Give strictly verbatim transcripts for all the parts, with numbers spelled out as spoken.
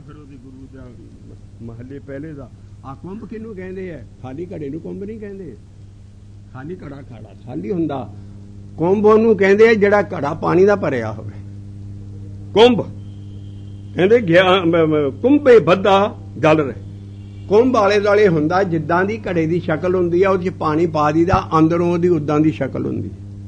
ਫਿਰ ਉਹਦੀ ਗੁਰੂ ਦਾ ਮਹੱਲੇ ਪਹਿਲੇ ਦਾ ਆ ਕੁੰਭ ਕਿਹਨੂੰ ਕਹਿੰਦੇ ਆ? ਖਾਲੀ ਘੜੇ ਨੂੰ ਕੁੰਭ ਨਹੀਂ ਕਹਿੰਦੇ। ਖਾਲੀ ਘੜਾ ਖਾੜਾ ਖਾਲੀ ਹੁੰਦਾ। ਕੁੰਭ ਉਹਨੂੰ ਕਹਿੰਦੇ ਆ ਜਿਹੜਾ ਘੜਾ ਪਾਣੀ ਦਾ ਭਰਿਆ ਹੋਵੇ। ਕੁੰਭ ਕਹਿੰਦੇ ਕੁੰਭੇ ਬੱਧਾ ਜਲ ਰਹੇ। ਕੁੰਭ ਆਲੇ ਦੁਆਲੇ ਹੁੰਦਾ ਜਿੱਦਾਂ ਦੀ ਘੜੇ ਦੀ ਸ਼ਕਲ ਹੁੰਦੀ ਆ, ਉਹਦੇ ਚ ਪਾਣੀ ਪਾ ਦੀਦਾ, ਅੰਦਰੋਂ ਉਹਦੀ ਉਦਾਂ ਦੀ ਸ਼ਕਲ ਹੁੰਦੀ।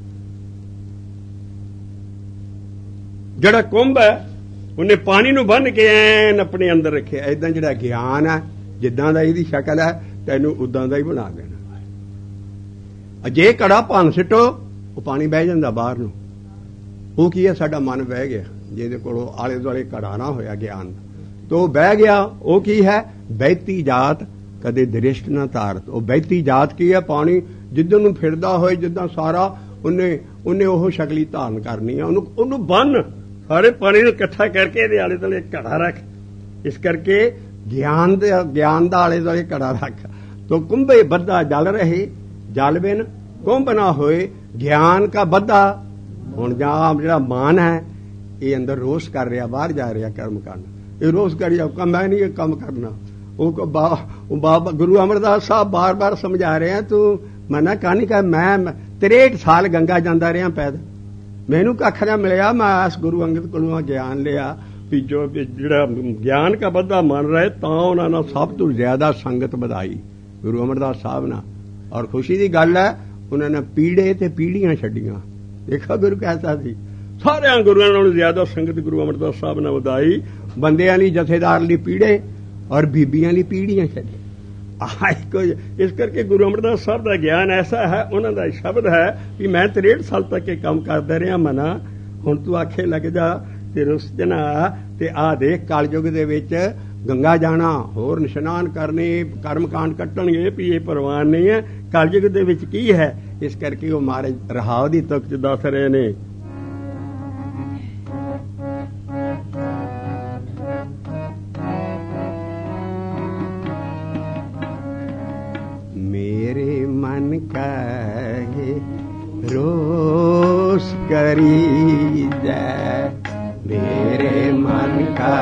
ਜਿਹੜਾ ਕੁੰਭ ਹੈ ਉਹਨੇ ਪਾਣੀ ਨੂੰ ਬੰਨ ਕੇ ਐਨ ਆਪਣੇ ਅੰਦਰ ਰੱਖਿਆ। ਏਦਾਂ ਜਿਹੜਾ ਗਿਆਨ ਹੈ ਜਿੱਦਾਂ ਦਾ ਇਹਦੀ ਸ਼ਕਲ ਹੈ ਤੈਨੂੰ ਉਦਾਂ ਦਾ ਹੀ ਬਣਾ ਦੇਣਾ। ਜੇ ਘੜਾ ਭੰਨ ਸਿੱਟੋ ਉਹ ਪਾਣੀ ਬਹਿ ਜਾਂਦਾ ਬਾਹਰ ਨੂੰ। ਉਹ ਕੀ ਹੈ? ਸਾਡਾ ਮਨ ਬਹਿ ਗਿਆ। ਜਿਹਦੇ ਕੋਲੋਂ ਆਲੇ ਦੁਆਲੇ ਘੜਾ ਨਾ ਹੋਇਆ ਗਿਆਨ ਤਾਂ ਉਹ ਬਹਿ ਗਿਆ। ਉਹ ਕੀ ਹੈ? ਬਹਿਤੀ ਜਾਤ ਕਦੇ ਦ੍ਰਿਸ਼ਟ ਨਾ ਤਾਰਤ। ਉਹ ਬਹਿਤੀ ਜਾਤ ਕੀ ਹੈ? ਪਾਣੀ ਜਿੱਦਾਂ ਨੂੰ ਫਿਰਦਾ ਹੋਏ, ਜਿੱਦਾਂ ਸਾਰਾ ਉਹਨੇ ਉਹਨੇ ਉਹ ਸ਼ਕਲੀ ਧਾਰਨ ਕਰਨੀ ਹੈ। ਉਹਨੂੰ ਉਹਨੂੰ ਬੰਨ ਸਾਰੇ ਪਾਣੀ ਨੂੰ ਇਕੱਠਾ ਕਰਕੇ ਇਹਦੇ ਆਲੇ ਦੁਆਲੇ ਘੜਾ ਰੱਖ। ਇਸ ਕਰਕੇ ਗਿਆਨ ਦੇ ਗਿਆਨ ਦਾ ਆਲੇ ਦੁਆਲੇ ਘੜਾ ਰੱਖ। ਤੋ ਕੁੰਭੇ ਬੱਧਾ ਜਲ ਰਹੇ, ਜਲ ਬਿਨ ਕੁੰਭ ਨਾ ਹੋਏ। ਗਿਆਨ ਕਾ ਬੱਧਾ ਹੁਣ ਜਾਂ ਜਿਹੜਾ ਮਾਨ ਹੈ ਇਹ ਅੰਦਰ ਰੋਸ ਕਰ ਰਿਹਾ, ਬਾਹਰ ਜਾ ਰਿਹਾ ਕਰਮ ਕਰਨ। ਇਹ ਰੋਸ ਕਰੀ ਜਾਊਗਾ ਮੈਂ ਨਹੀਂ ਇਹ ਕੰਮ ਕਰਨਾ। ਉਹ ਬਾਬਾ ਗੁਰੂ ਅਮਰਦਾਸ ਸਾਹਿਬ ਬਾਰ ਬਾਰ ਸਮਝਾ ਰਹੇ ਆ ਤੂੰ ਮਨਾ ਕਹਾਣੀ ਕਰ। ਮੈਂ ਤਰੇਹਠ ਸਾਲ ਗੰਗਾ ਜਾਂਦਾ ਰਿਹਾ ਪੈਦਲ, ਮੈਨੂੰ ਕੱਖ ਨਾ ਮਿਲਿਆ। ਮੈਂ ਇਸ ਗੁਰੂ ਅੰਗਦ ਕੋਲੋਂ ਗਿਆਨ ਲਿਆ ਵੀ ਜੋ ਜਿਹੜਾ ਗਿਆਨ ਕਾ ਬੱਧਾ ਮੰਨ ਰਹੇ ਤਾਂ ਉਹਨਾਂ ਨਾਲ ਸਭ ਤੋਂ ਜ਼ਿਆਦਾ ਸੰਗਤ ਵਧਾਈ ਗੁਰੂ ਅਮਰਦਾਸ ਸਾਹਿਬ ਨਾਲ। ਔਰ ਖੁਸ਼ੀ ਦੀ ਗੱਲ ਹੈ ਉਹਨਾਂ ਨੇ ਪੀੜੇ ਤੇ ਪੀੜੀਆਂ ਛੱਡੀਆਂ। ਦੇਖੋ ਗੁਰੂ ਕੈਸਾ ਸੀ। ਸਾਰਿਆਂ ਗੁਰੂਆਂ ਨਾਲੋਂ ਜ਼ਿਆਦਾ ਸੰਗਤ ਗੁਰੂ ਅਮਰਦਾਸ ਸਾਹਿਬ ਨੇ ਵਧਾਈ। ਬੰਦਿਆਂ ਲਈ ਜਥੇਦਾਰ ਲਈ ਪੀੜੇ ਔਰ ਬੀਬੀਆਂ ਲਈ ਪੀੜੀਆਂ ਛੱਡੀਆਂ। ਇਸ ਕਰਕੇ ਗੁਰੂ ਅਮਰਦਾਸ ਸਾਹਿਬ ਦਾ ਗਿਆਨ ਐਸਾ ਹੈ, ਉਹਨਾਂ ਦਾ ਸ਼ਬਦ ਹੈ ਵੀ ਮੈਂ ਤਰੇਹਠ ਸਾਲ ਤੱਕ ਇਹ ਕੰਮ ਕਰਦਾ ਰਿਹਾ ਮਨਾ। ਹੁਣ ਤੂੰ ਆਖੇ ਲੱਗ ਜਾ ਤੇ ਰੁੱਸ ਜਨਾ ਤੇ ਆ ਦੇਖ ਕਲਯੁਗ ਦੇ ਵਿੱਚ ਗੰਗਾ ਜਾਣਾ, ਹੋਰ ਇਸ਼ਨਾਨ ਕਰਨੇ, ਕਰਮਕਾਂਡ ਕੱਟਣਗੇ ਵੀ ਇਹ ਪ੍ਰਵਾਨ ਨਹੀਂ ਹੈ। ਕਲਯੁਗ ਦੇ ਵਿੱਚ ਕੀ ਹੈ? ਇਸ ਕਰਕੇ ਉਹ ਮਹਾਰਾਜ ਰਹਾਉ ਦੀ ਤੁਕ ਚ ਦੱਸ ਰਹੇ ਨੇ। ਮੇਰੇ ਮਨ ਕਹੇ ਰੋਸ ਕਰੀ ਜੈ, ਮੇਰੇ ਮਨ ਕਾ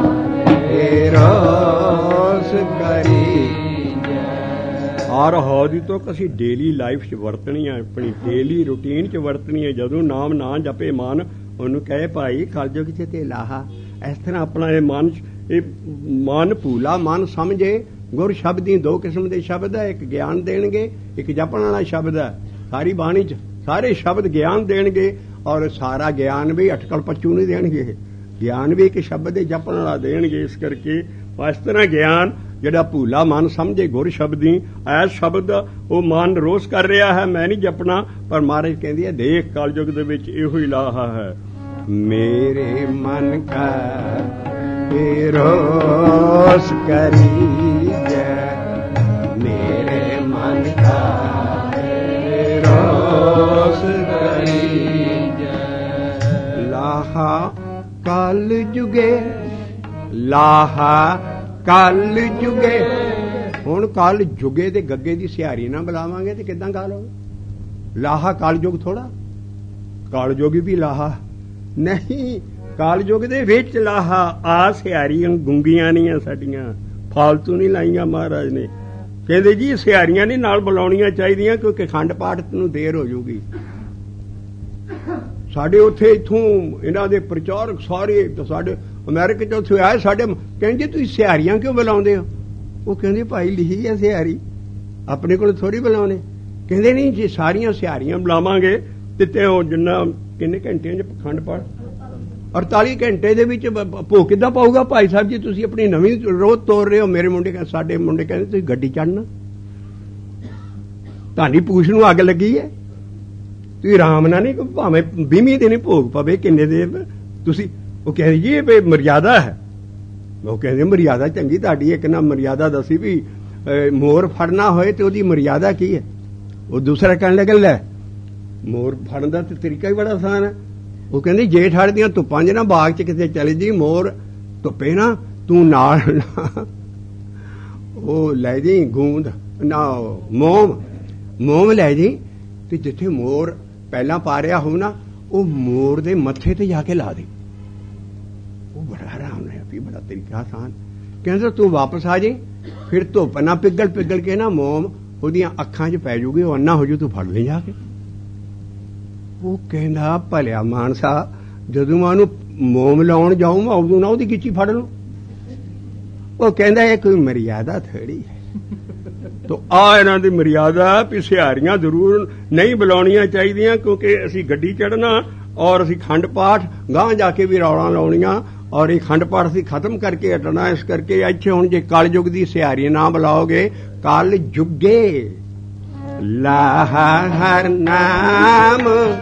ਰੋਸ ਕਰੀ ਜੈ। ਔਰ ਹੌਦੀ ਤੋਂ ਅਸੀਂ ਡੇਲੀ ਲਾਈਫ 'ਚ ਵਰਤਣੀ ਹੈ, ਆਪਣੀ ਡੇਲੀ ਰੂਟੀਨ 'ਚ ਵਰਤਣੀ ਹੈ। ਜਦੋਂ ਨਾਮ ਨਾ ਜਪੇ ਮਨ, ਉਹਨੂੰ ਕਹੇ ਭਾਈ ਕਲਯੁਗ 'ਚ ਤੇ ਲਾਹਾ। ਇਸ ਤਰ੍ਹਾਂ ਆਪਣਾ ਇਹ ਮਨ ਇਹ ਮਨ ਭੂਲਾ ਮਨ ਸਮਝੇ। ਗੁਰ ਸ਼ਬਦ ਦੀ ਦੋ ਕਿਸਮ ਦੇ ਸ਼ਬਦ ਹੈ, ਇੱਕ ਗਿਆਨ ਦੇਣਗੇ, ਇੱਕ ਜਪਣ ਵਾਲਾ ਸ਼ਬਦ ਹੈ। ਸਾਰੀ ਬਾਣੀ 'ਚ ਸਾਰੇ ਸ਼ਬਦ ਗਿਆਨ ਦੇਣਗੇ ਔਰ ਸਾਰਾ ਗਿਆਨ ਵੀ ਅਟਕਲ ਪੱਚੂ ਨਹੀਂ ਦੇਣਗੇ। ਗਿਆਨ ਵੀ ਇੱਕ ਸ਼ਬਦ ਦੇ ਜਪਣ ਵਾਲਾ ਦੇਣਗੇ। ਇਸ ਕਰਕੇ ਇਸ ਤਰ੍ਹਾਂ ਗਿਆਨ ਜਿਹੜਾ ਭੂਲਾ ਮਨ ਸਮਝੇ ਗੁਰ ਸ਼ਬਦੀ ਐਸ ਸ਼ਬਦ ਉਹ ਮਨ ਰੋਸ ਕਰ ਰਿਹਾ ਹੈ ਮੈਂ ਨਹੀਂ ਜਪਣਾ। ਪਰ ਮਹਾਰਾਜ ਕਹਿੰਦੀ ਹੈ ਦੇਖ ਕਲਯੁਗ ਦੇ ਵਿੱਚ ਇਹੋ ਹੀ ਲਾਹਾ ਹੈ। ਮੇਰੇ ਮਨ ਕਾ ਰੋਸ ਕਰੀ ਜੈ, ਮੇਰੇ ਮਨ ਕਾ ਰੋਸ ਕਰੀ ਜੈ। ਲਾਹਾ ਕਲ ਜੁਗੇ, ਲਾਹਾ ਕਲ ਜੁਗੇ। ਹੁਣ ਕਲ ਜੁਗੇ ਤੇ ਗੱਗੇ ਦੀ ਸਿਹਾਰੀ ਨਾ ਬੁਲਾਵਾਂਗੇ ਤੇ ਕਿੱਦਾਂ ਗੱਲ ਹੋਵੇ? ਲਾਹਾ ਕਲ ਯੁਗ ਥੋੜਾ, ਕਲ ਯੁਗ ਵੀ ਲਾਹਾ ਨਹੀਂ। ਕਲ ਯੁਗ ਦੇ ਵਿੱਚ ਲਾਹਾ ਆ ਸਿਹਾਰੀਆਂ ਗੁੰਗੀਆਂ ਨਹੀਂ ਆ ਸਾਡੀਆਂ, ਫਾਲਤੂ ਨਹੀਂ ਲਾਈਆਂ ਮਹਾਰਾਜ ਨੇ। ਕਹਿੰਦੇ ਜੀ ਸਿਹਾਰੀਆਂ ਨਹੀਂ ਨਾਲ ਬੁਲਾਉਣੀਆਂ ਚਾਹੀਦੀਆਂ ਕਿਉਂਕਿ ਅਖੰਡ ਪਾਠ ਨੂੰ ਦੇਰ ਹੋ ਜਾਊਗੀ। ਸਾਡੇ ਉੱਥੇ ਇੱਥੋਂ ਇਹਨਾਂ ਦੇ ਪ੍ਰਚਾਰਕ ਸਾਰੇ ਸਾਡੇ ਅਮਰੀਕਾ ਚ ਉੱਥੇ ਆਏ, ਸਾਡੇ ਕਹਿੰਦੇ ਤੁਸੀਂ ਸਿਹਾਰੀਆਂ ਕਿਉਂ ਬੁਲਾਉਂਦੇ ਹੋ? ਉਹ ਕਹਿੰਦੇ ਭਾਈ ਲਿਖੀ ਹੈ ਸਿਹਾਰੀ, ਆਪਣੇ ਕੋਲ ਥੋੜੀ ਬੁਲਾਉਣੇ। ਕਹਿੰਦੇ ਨਹੀਂ ਜੇ ਸਾਰੀਆਂ ਸਿਹਾਰੀਆਂ ਬੁਲਾਵਾਂਗੇ ਤੇ ਉਹ ਜਿੰਨਾ ਕਿੰਨੇ ਘੰਟਿਆਂ ਚ ਅਖੰਡ ਪਾਠ ਅੜਤਾਲੀ ਘੰਟੇ ਦੇ ਵਿੱਚ ਭੋਗ ਕਿੱਦਾਂ ਪਾਊਗਾ? ਭਾਈ ਸਾਹਿਬ ਜੀ ਤੁਸੀਂ ਆਪਣੀ ਨਵੀਂ ਰੋਜ਼ ਤੋਰ ਰਹੇ ਹੋ। ਮੇਰੇ ਮੁੰਡੇ ਸਾਡੇ ਮੁੰਡੇ ਕਹਿੰਦੇ ਤੁਸੀਂ ਗੱਡੀ ਚੜ੍ਹਨਾ, ਤੁਹਾਡੀ ਪੂਛ ਨੂੰ ਅੱਗ ਲੱਗੀ ਹੈ, ਤੁਸੀਂ ਆਰਾਮ ਨਾਲ ਨਹੀਂ ਭਾਵੇਂ ਵੀਹਵੀਂ ਦਿਨ ਭੋਗ ਪਵੇ ਕਿੰਨੇ ਦੇ ਤੁਸੀਂ। ਉਹ ਕਹਿੰਦੇ ਜੀ ਇਹ ਮਰਿਆਦਾ ਹੈ। ਉਹ ਕਹਿੰਦੇ ਮਰਿਆਦਾ ਚੰਗੀ ਤੁਹਾਡੀ, ਇੱਕ ਨਾ ਮਰਿਆਦਾ ਦੱਸੀ ਵੀ ਮੋਰ ਫੜਨਾ ਹੋਏ ਤੇ ਉਹਦੀ ਮਰਿਆਦਾ ਕੀ ਹੈ? ਉਹ ਦੂਸਰਾ ਕਹਿਣ ਲੱਗਾ ਲੈ ਮੋਰ ਫੜਨ ਦਾ ਤੇ ਤਰੀਕਾ ਹੀ ਬੜਾ ਆਸਾਨ ਹੈ। ਉਹ ਕਹਿੰਦੀ ਜੇਠ ਹਾੜ ਦੀਆਂ ਧੁੱਪਾਂ ਚ ਨਾ ਬਾਗ ਚ ਕਿਤੇ ਚਲੇ ਜੀ, ਮੋਰ ਧੁੱਪੇ ਨਾ ਤੂੰ ਨਾਲ ਉਹ ਲੈ ਜੀ ਗੂੰਦ ਨਾ ਮੋਮ ਮੋਮ ਲੈ ਜੀ ਤੇ ਜਿੱਥੇ ਮੋਰ ਪਹਿਲਾਂ ਪਾ ਰਿਹਾ ਹੋ ਨਾ ਉਹ ਮੋਰ ਦੇ ਮੱਥੇ ਤੇ ਜਾ ਕੇ ਲਾ ਦੇ। ਉਹ ਬੜਾ ਆਰਾਮ ਹੈ। ਵੀ ਬੜਾ ਤਰੀਕਾ ਆਸਾਨ। ਕਹਿੰਦਾ ਤੂੰ ਵਾਪਸ ਆ ਜਾਈਂ, ਫਿਰ ਧੁੱਪ ਨਾ ਪਿਘਲ ਪਿਘਲ ਕੇ ਨਾ ਮੋਮ ਉਹਦੀਆਂ ਅੱਖਾਂ 'ਚ ਪੈ ਜੂਗੀ, ਉਹ ਅੰਨਾ ਹੋ ਜੂ, ਤੂੰ ਫੜ ਲੈ ਜਾ ਕੇ। ਉਹ ਕਹਿੰਦਾ ਭਲਿਆ ਮਾਨਸਾ, ਜਦੋਂ ਮੈਂ ਉਹਨੂੰ ਮੋਮ ਲਾਉਣ ਜਾਊਂ ਮੈਂ ਉਦੋਂ ਨਾ ਉਹਦੀ ਗਿੱਚੀ ਫੜ ਲੂੰ। ਉਹ ਕਹਿੰਦਾ ਇਹ ਕੋਈ ਮਰਿਆਦਾ ਥੋੜੀ ਹੈ। ਤੋ ਆ ਇਹਨਾਂ ਦੀ ਮਰਿਆਦਾ ਵੀ ਸਿਹਾਰੀਆਂ ਜ਼ਰੂਰ ਨਹੀਂ ਬੁਲਾਉਣੀਆਂ ਚਾਹੀਦੀਆਂ, ਕਿਉਂਕਿ ਅਸੀਂ ਗੱਡੀ ਚੜ੍ਹਨਾ ਔਰ ਅਸੀਂ ਖੰਡ ਪਾਠ ਗਾਂਹ ਜਾ ਕੇ ਵੀ ਰੌਲਾਂ ਲਾਉਣੀਆਂ, ਔਰ ਇਹ ਖੰਡ ਪਾਠ ਅਸੀਂ ਖਤਮ ਕਰਕੇ ਹਟਣਾ। ਇਸ ਕਰਕੇ ਇੱਥੇ ਹੁਣ ਜੇ ਕਲ ਯੁੱਗ ਦੀ ਸਿਹਾਰੀ ਨਾ ਬੁਲਾਓਗੇ, ਕਲ ਜੁਗੇ ਲਾਹਾ ਹਰ ਨਾਮ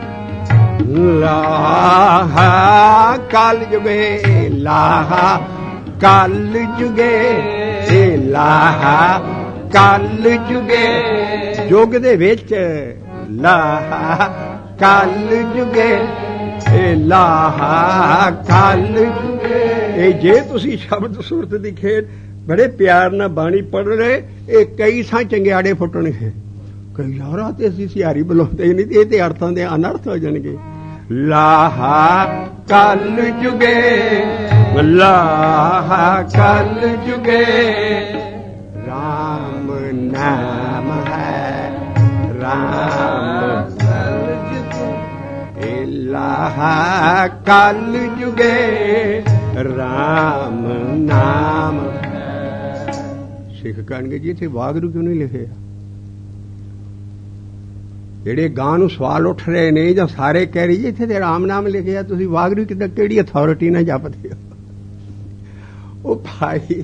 ਲਾਹਾ, ਕਲ ਜੁਗੇ ਲਾਹਾ, ਕਲ ਜੁਗੇ ਲਾਹਾ, ਕਲ ਜੁਗੇ ਯੁੱਗ ਦੇ ਵਿੱਚ ਲਾਹਾ, ਕਲ ਜੁਗੇ ਲਾਹਾ, ਕਲ ਜੁਗੇ। ਇਹ ਜੇ ਤੁਸੀਂ ਸ਼ਬਦ ਸੁਰਤ ਦੀ ਖੇਡ ਬੜੇ ਪਿਆਰ ਨਾਲ ਬਾਣੀ ਪੜ੍ਹ ਰਹੇ, ਇਹ ਕਈ ਥਾਂ ਚੰਗਿਆੜੇ ਫੁੱਟਣਗੇ। ਕਈ ਯਾਰਾ ਤੇ ਅਸੀਂ ਸਿਹਾਰੀ ਬੁਲਾਉਂਦੇ ਨਹੀਂ, ਤੇ ਇਹ ਤੇ ਅਰਥਾਂ ਦੇ ਅਨਰਥ ਹੋ ਜਾਣਗੇ। ਲਾਹਾ ਕਲ ਜੁਗੇ, ਲਾਹਾ ਕਲ ਜੁਗੇ, ਰਾਮ ਨਾਮ ਹੈ ਰਾਮ ਕਲ ਜੁਗੇ, ਲਾਹਾ ਕਲ ਜੁਗੇ, ਰਾਮ ਨਾਮ। ਸਿੱਖ ਕਹਿਣਗੇ ਜੀ ਇੱਥੇ ਵਾਹਿਗੁਰੂ ਕਿਉਂ ਨਹੀਂ ਲਿਖਿਆ? ਜਿਹੜੇ ਗਾਂ ਨੂੰ ਸਵਾਲ ਉੱਠ ਰਹੇ ਨੇ ਜਾਂ ਸਾਰੇ ਕਹਿ ਰਹੀ ਜੀ ਇੱਥੇ ਤੇ ਰਾਮ ਨਾਮ ਲਿਖਿਆ, ਤੁਸੀਂ ਵਾਹਿਗੁਰੂ ਕਿੱਦਾਂ ਕਿਹੜੀ ਅਥਾਰਟੀ ਨਾਲ ਜਪਦੇ ਹੋ? ਉਹ ਭਾਈ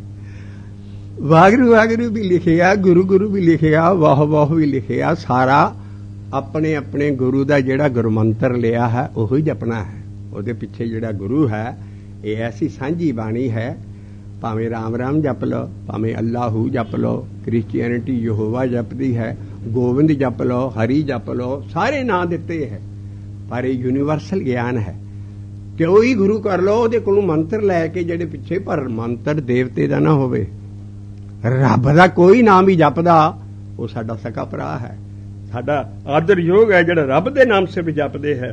ਵਾਹਿਗੁਰੂ ਵਾਹਿਗੁਰੂ ਵੀ ਲਿਖਿਆ, ਗੁਰੂ ਗੁਰੂ ਵੀ ਲਿਖਿਆ, ਵਾਹ ਵਾਹ ਵੀ ਲਿਖਿਆ, ਸਾਰਾ ਆਪਣੇ ਆਪਣੇ ਗੁਰੂ ਦਾ ਜਿਹੜਾ ਗੁਰਮੰਤਰ ਲਿਆ ਹੈ ਉਹੀ ਜਪਣਾ ਹੈ। ਉਹਦੇ ਪਿੱਛੇ ਜਿਹੜਾ ਗੁਰੂ ਹੈ, ਇਹ ਐਸੀ ਸਾਂਝੀ ਬਾਣੀ ਹੈ, ਭਾਵੇਂ ਰਾਮ ਰਾਮ ਜਪ ਲਓ, ਭਾਵੇਂ ਅੱਲਾਹੂ ਜਪ ਲਓ, ਕ੍ਰਿਸਚੀਅਨਿਟੀ ਯਹੋਵਾ ਜਪਦੀ ਹੈ, ਗੋਬਿੰਦ ਜਪ ਲਓ, ਹਰੀ ਜਪ ਲਓ, ਸਾਰੇ ਨਾਂ ਦਿੱਤੇ ਹੈ, ਪਰ ਇਹ ਯੂਨੀਵਰਸਲ ਗਿਆਨ ਹੈ ਕਿ ਉਹੀ ਗੁਰੂ ਕਰ ਲਓ, ਉਹਦੇ ਕੋਲੋਂ ਮੰਤਰ ਲੈ ਕੇ ਜਿਹੜੇ ਪਿੱਛੇ, ਪਰ ਮੰਤਰ ਦੇਵਤੇ ਦਾ ਨਾ ਹੋਵੇ। ਰੱਬ ਦਾ ਕੋਈ ਨਾਮ ਵੀ ਜਪਦਾ ਉਹ ਸਾਡਾ ਸਕਾ ਭਰਾ ਹੈ, ਸਾਡਾ ਆਦਰਯੋਗ ਹੈ, ਜਿਹੜਾ ਰੱਬ ਦੇ ਨਾਮ ਸੇ ਵੀ ਜਪਦੇ ਹੈ।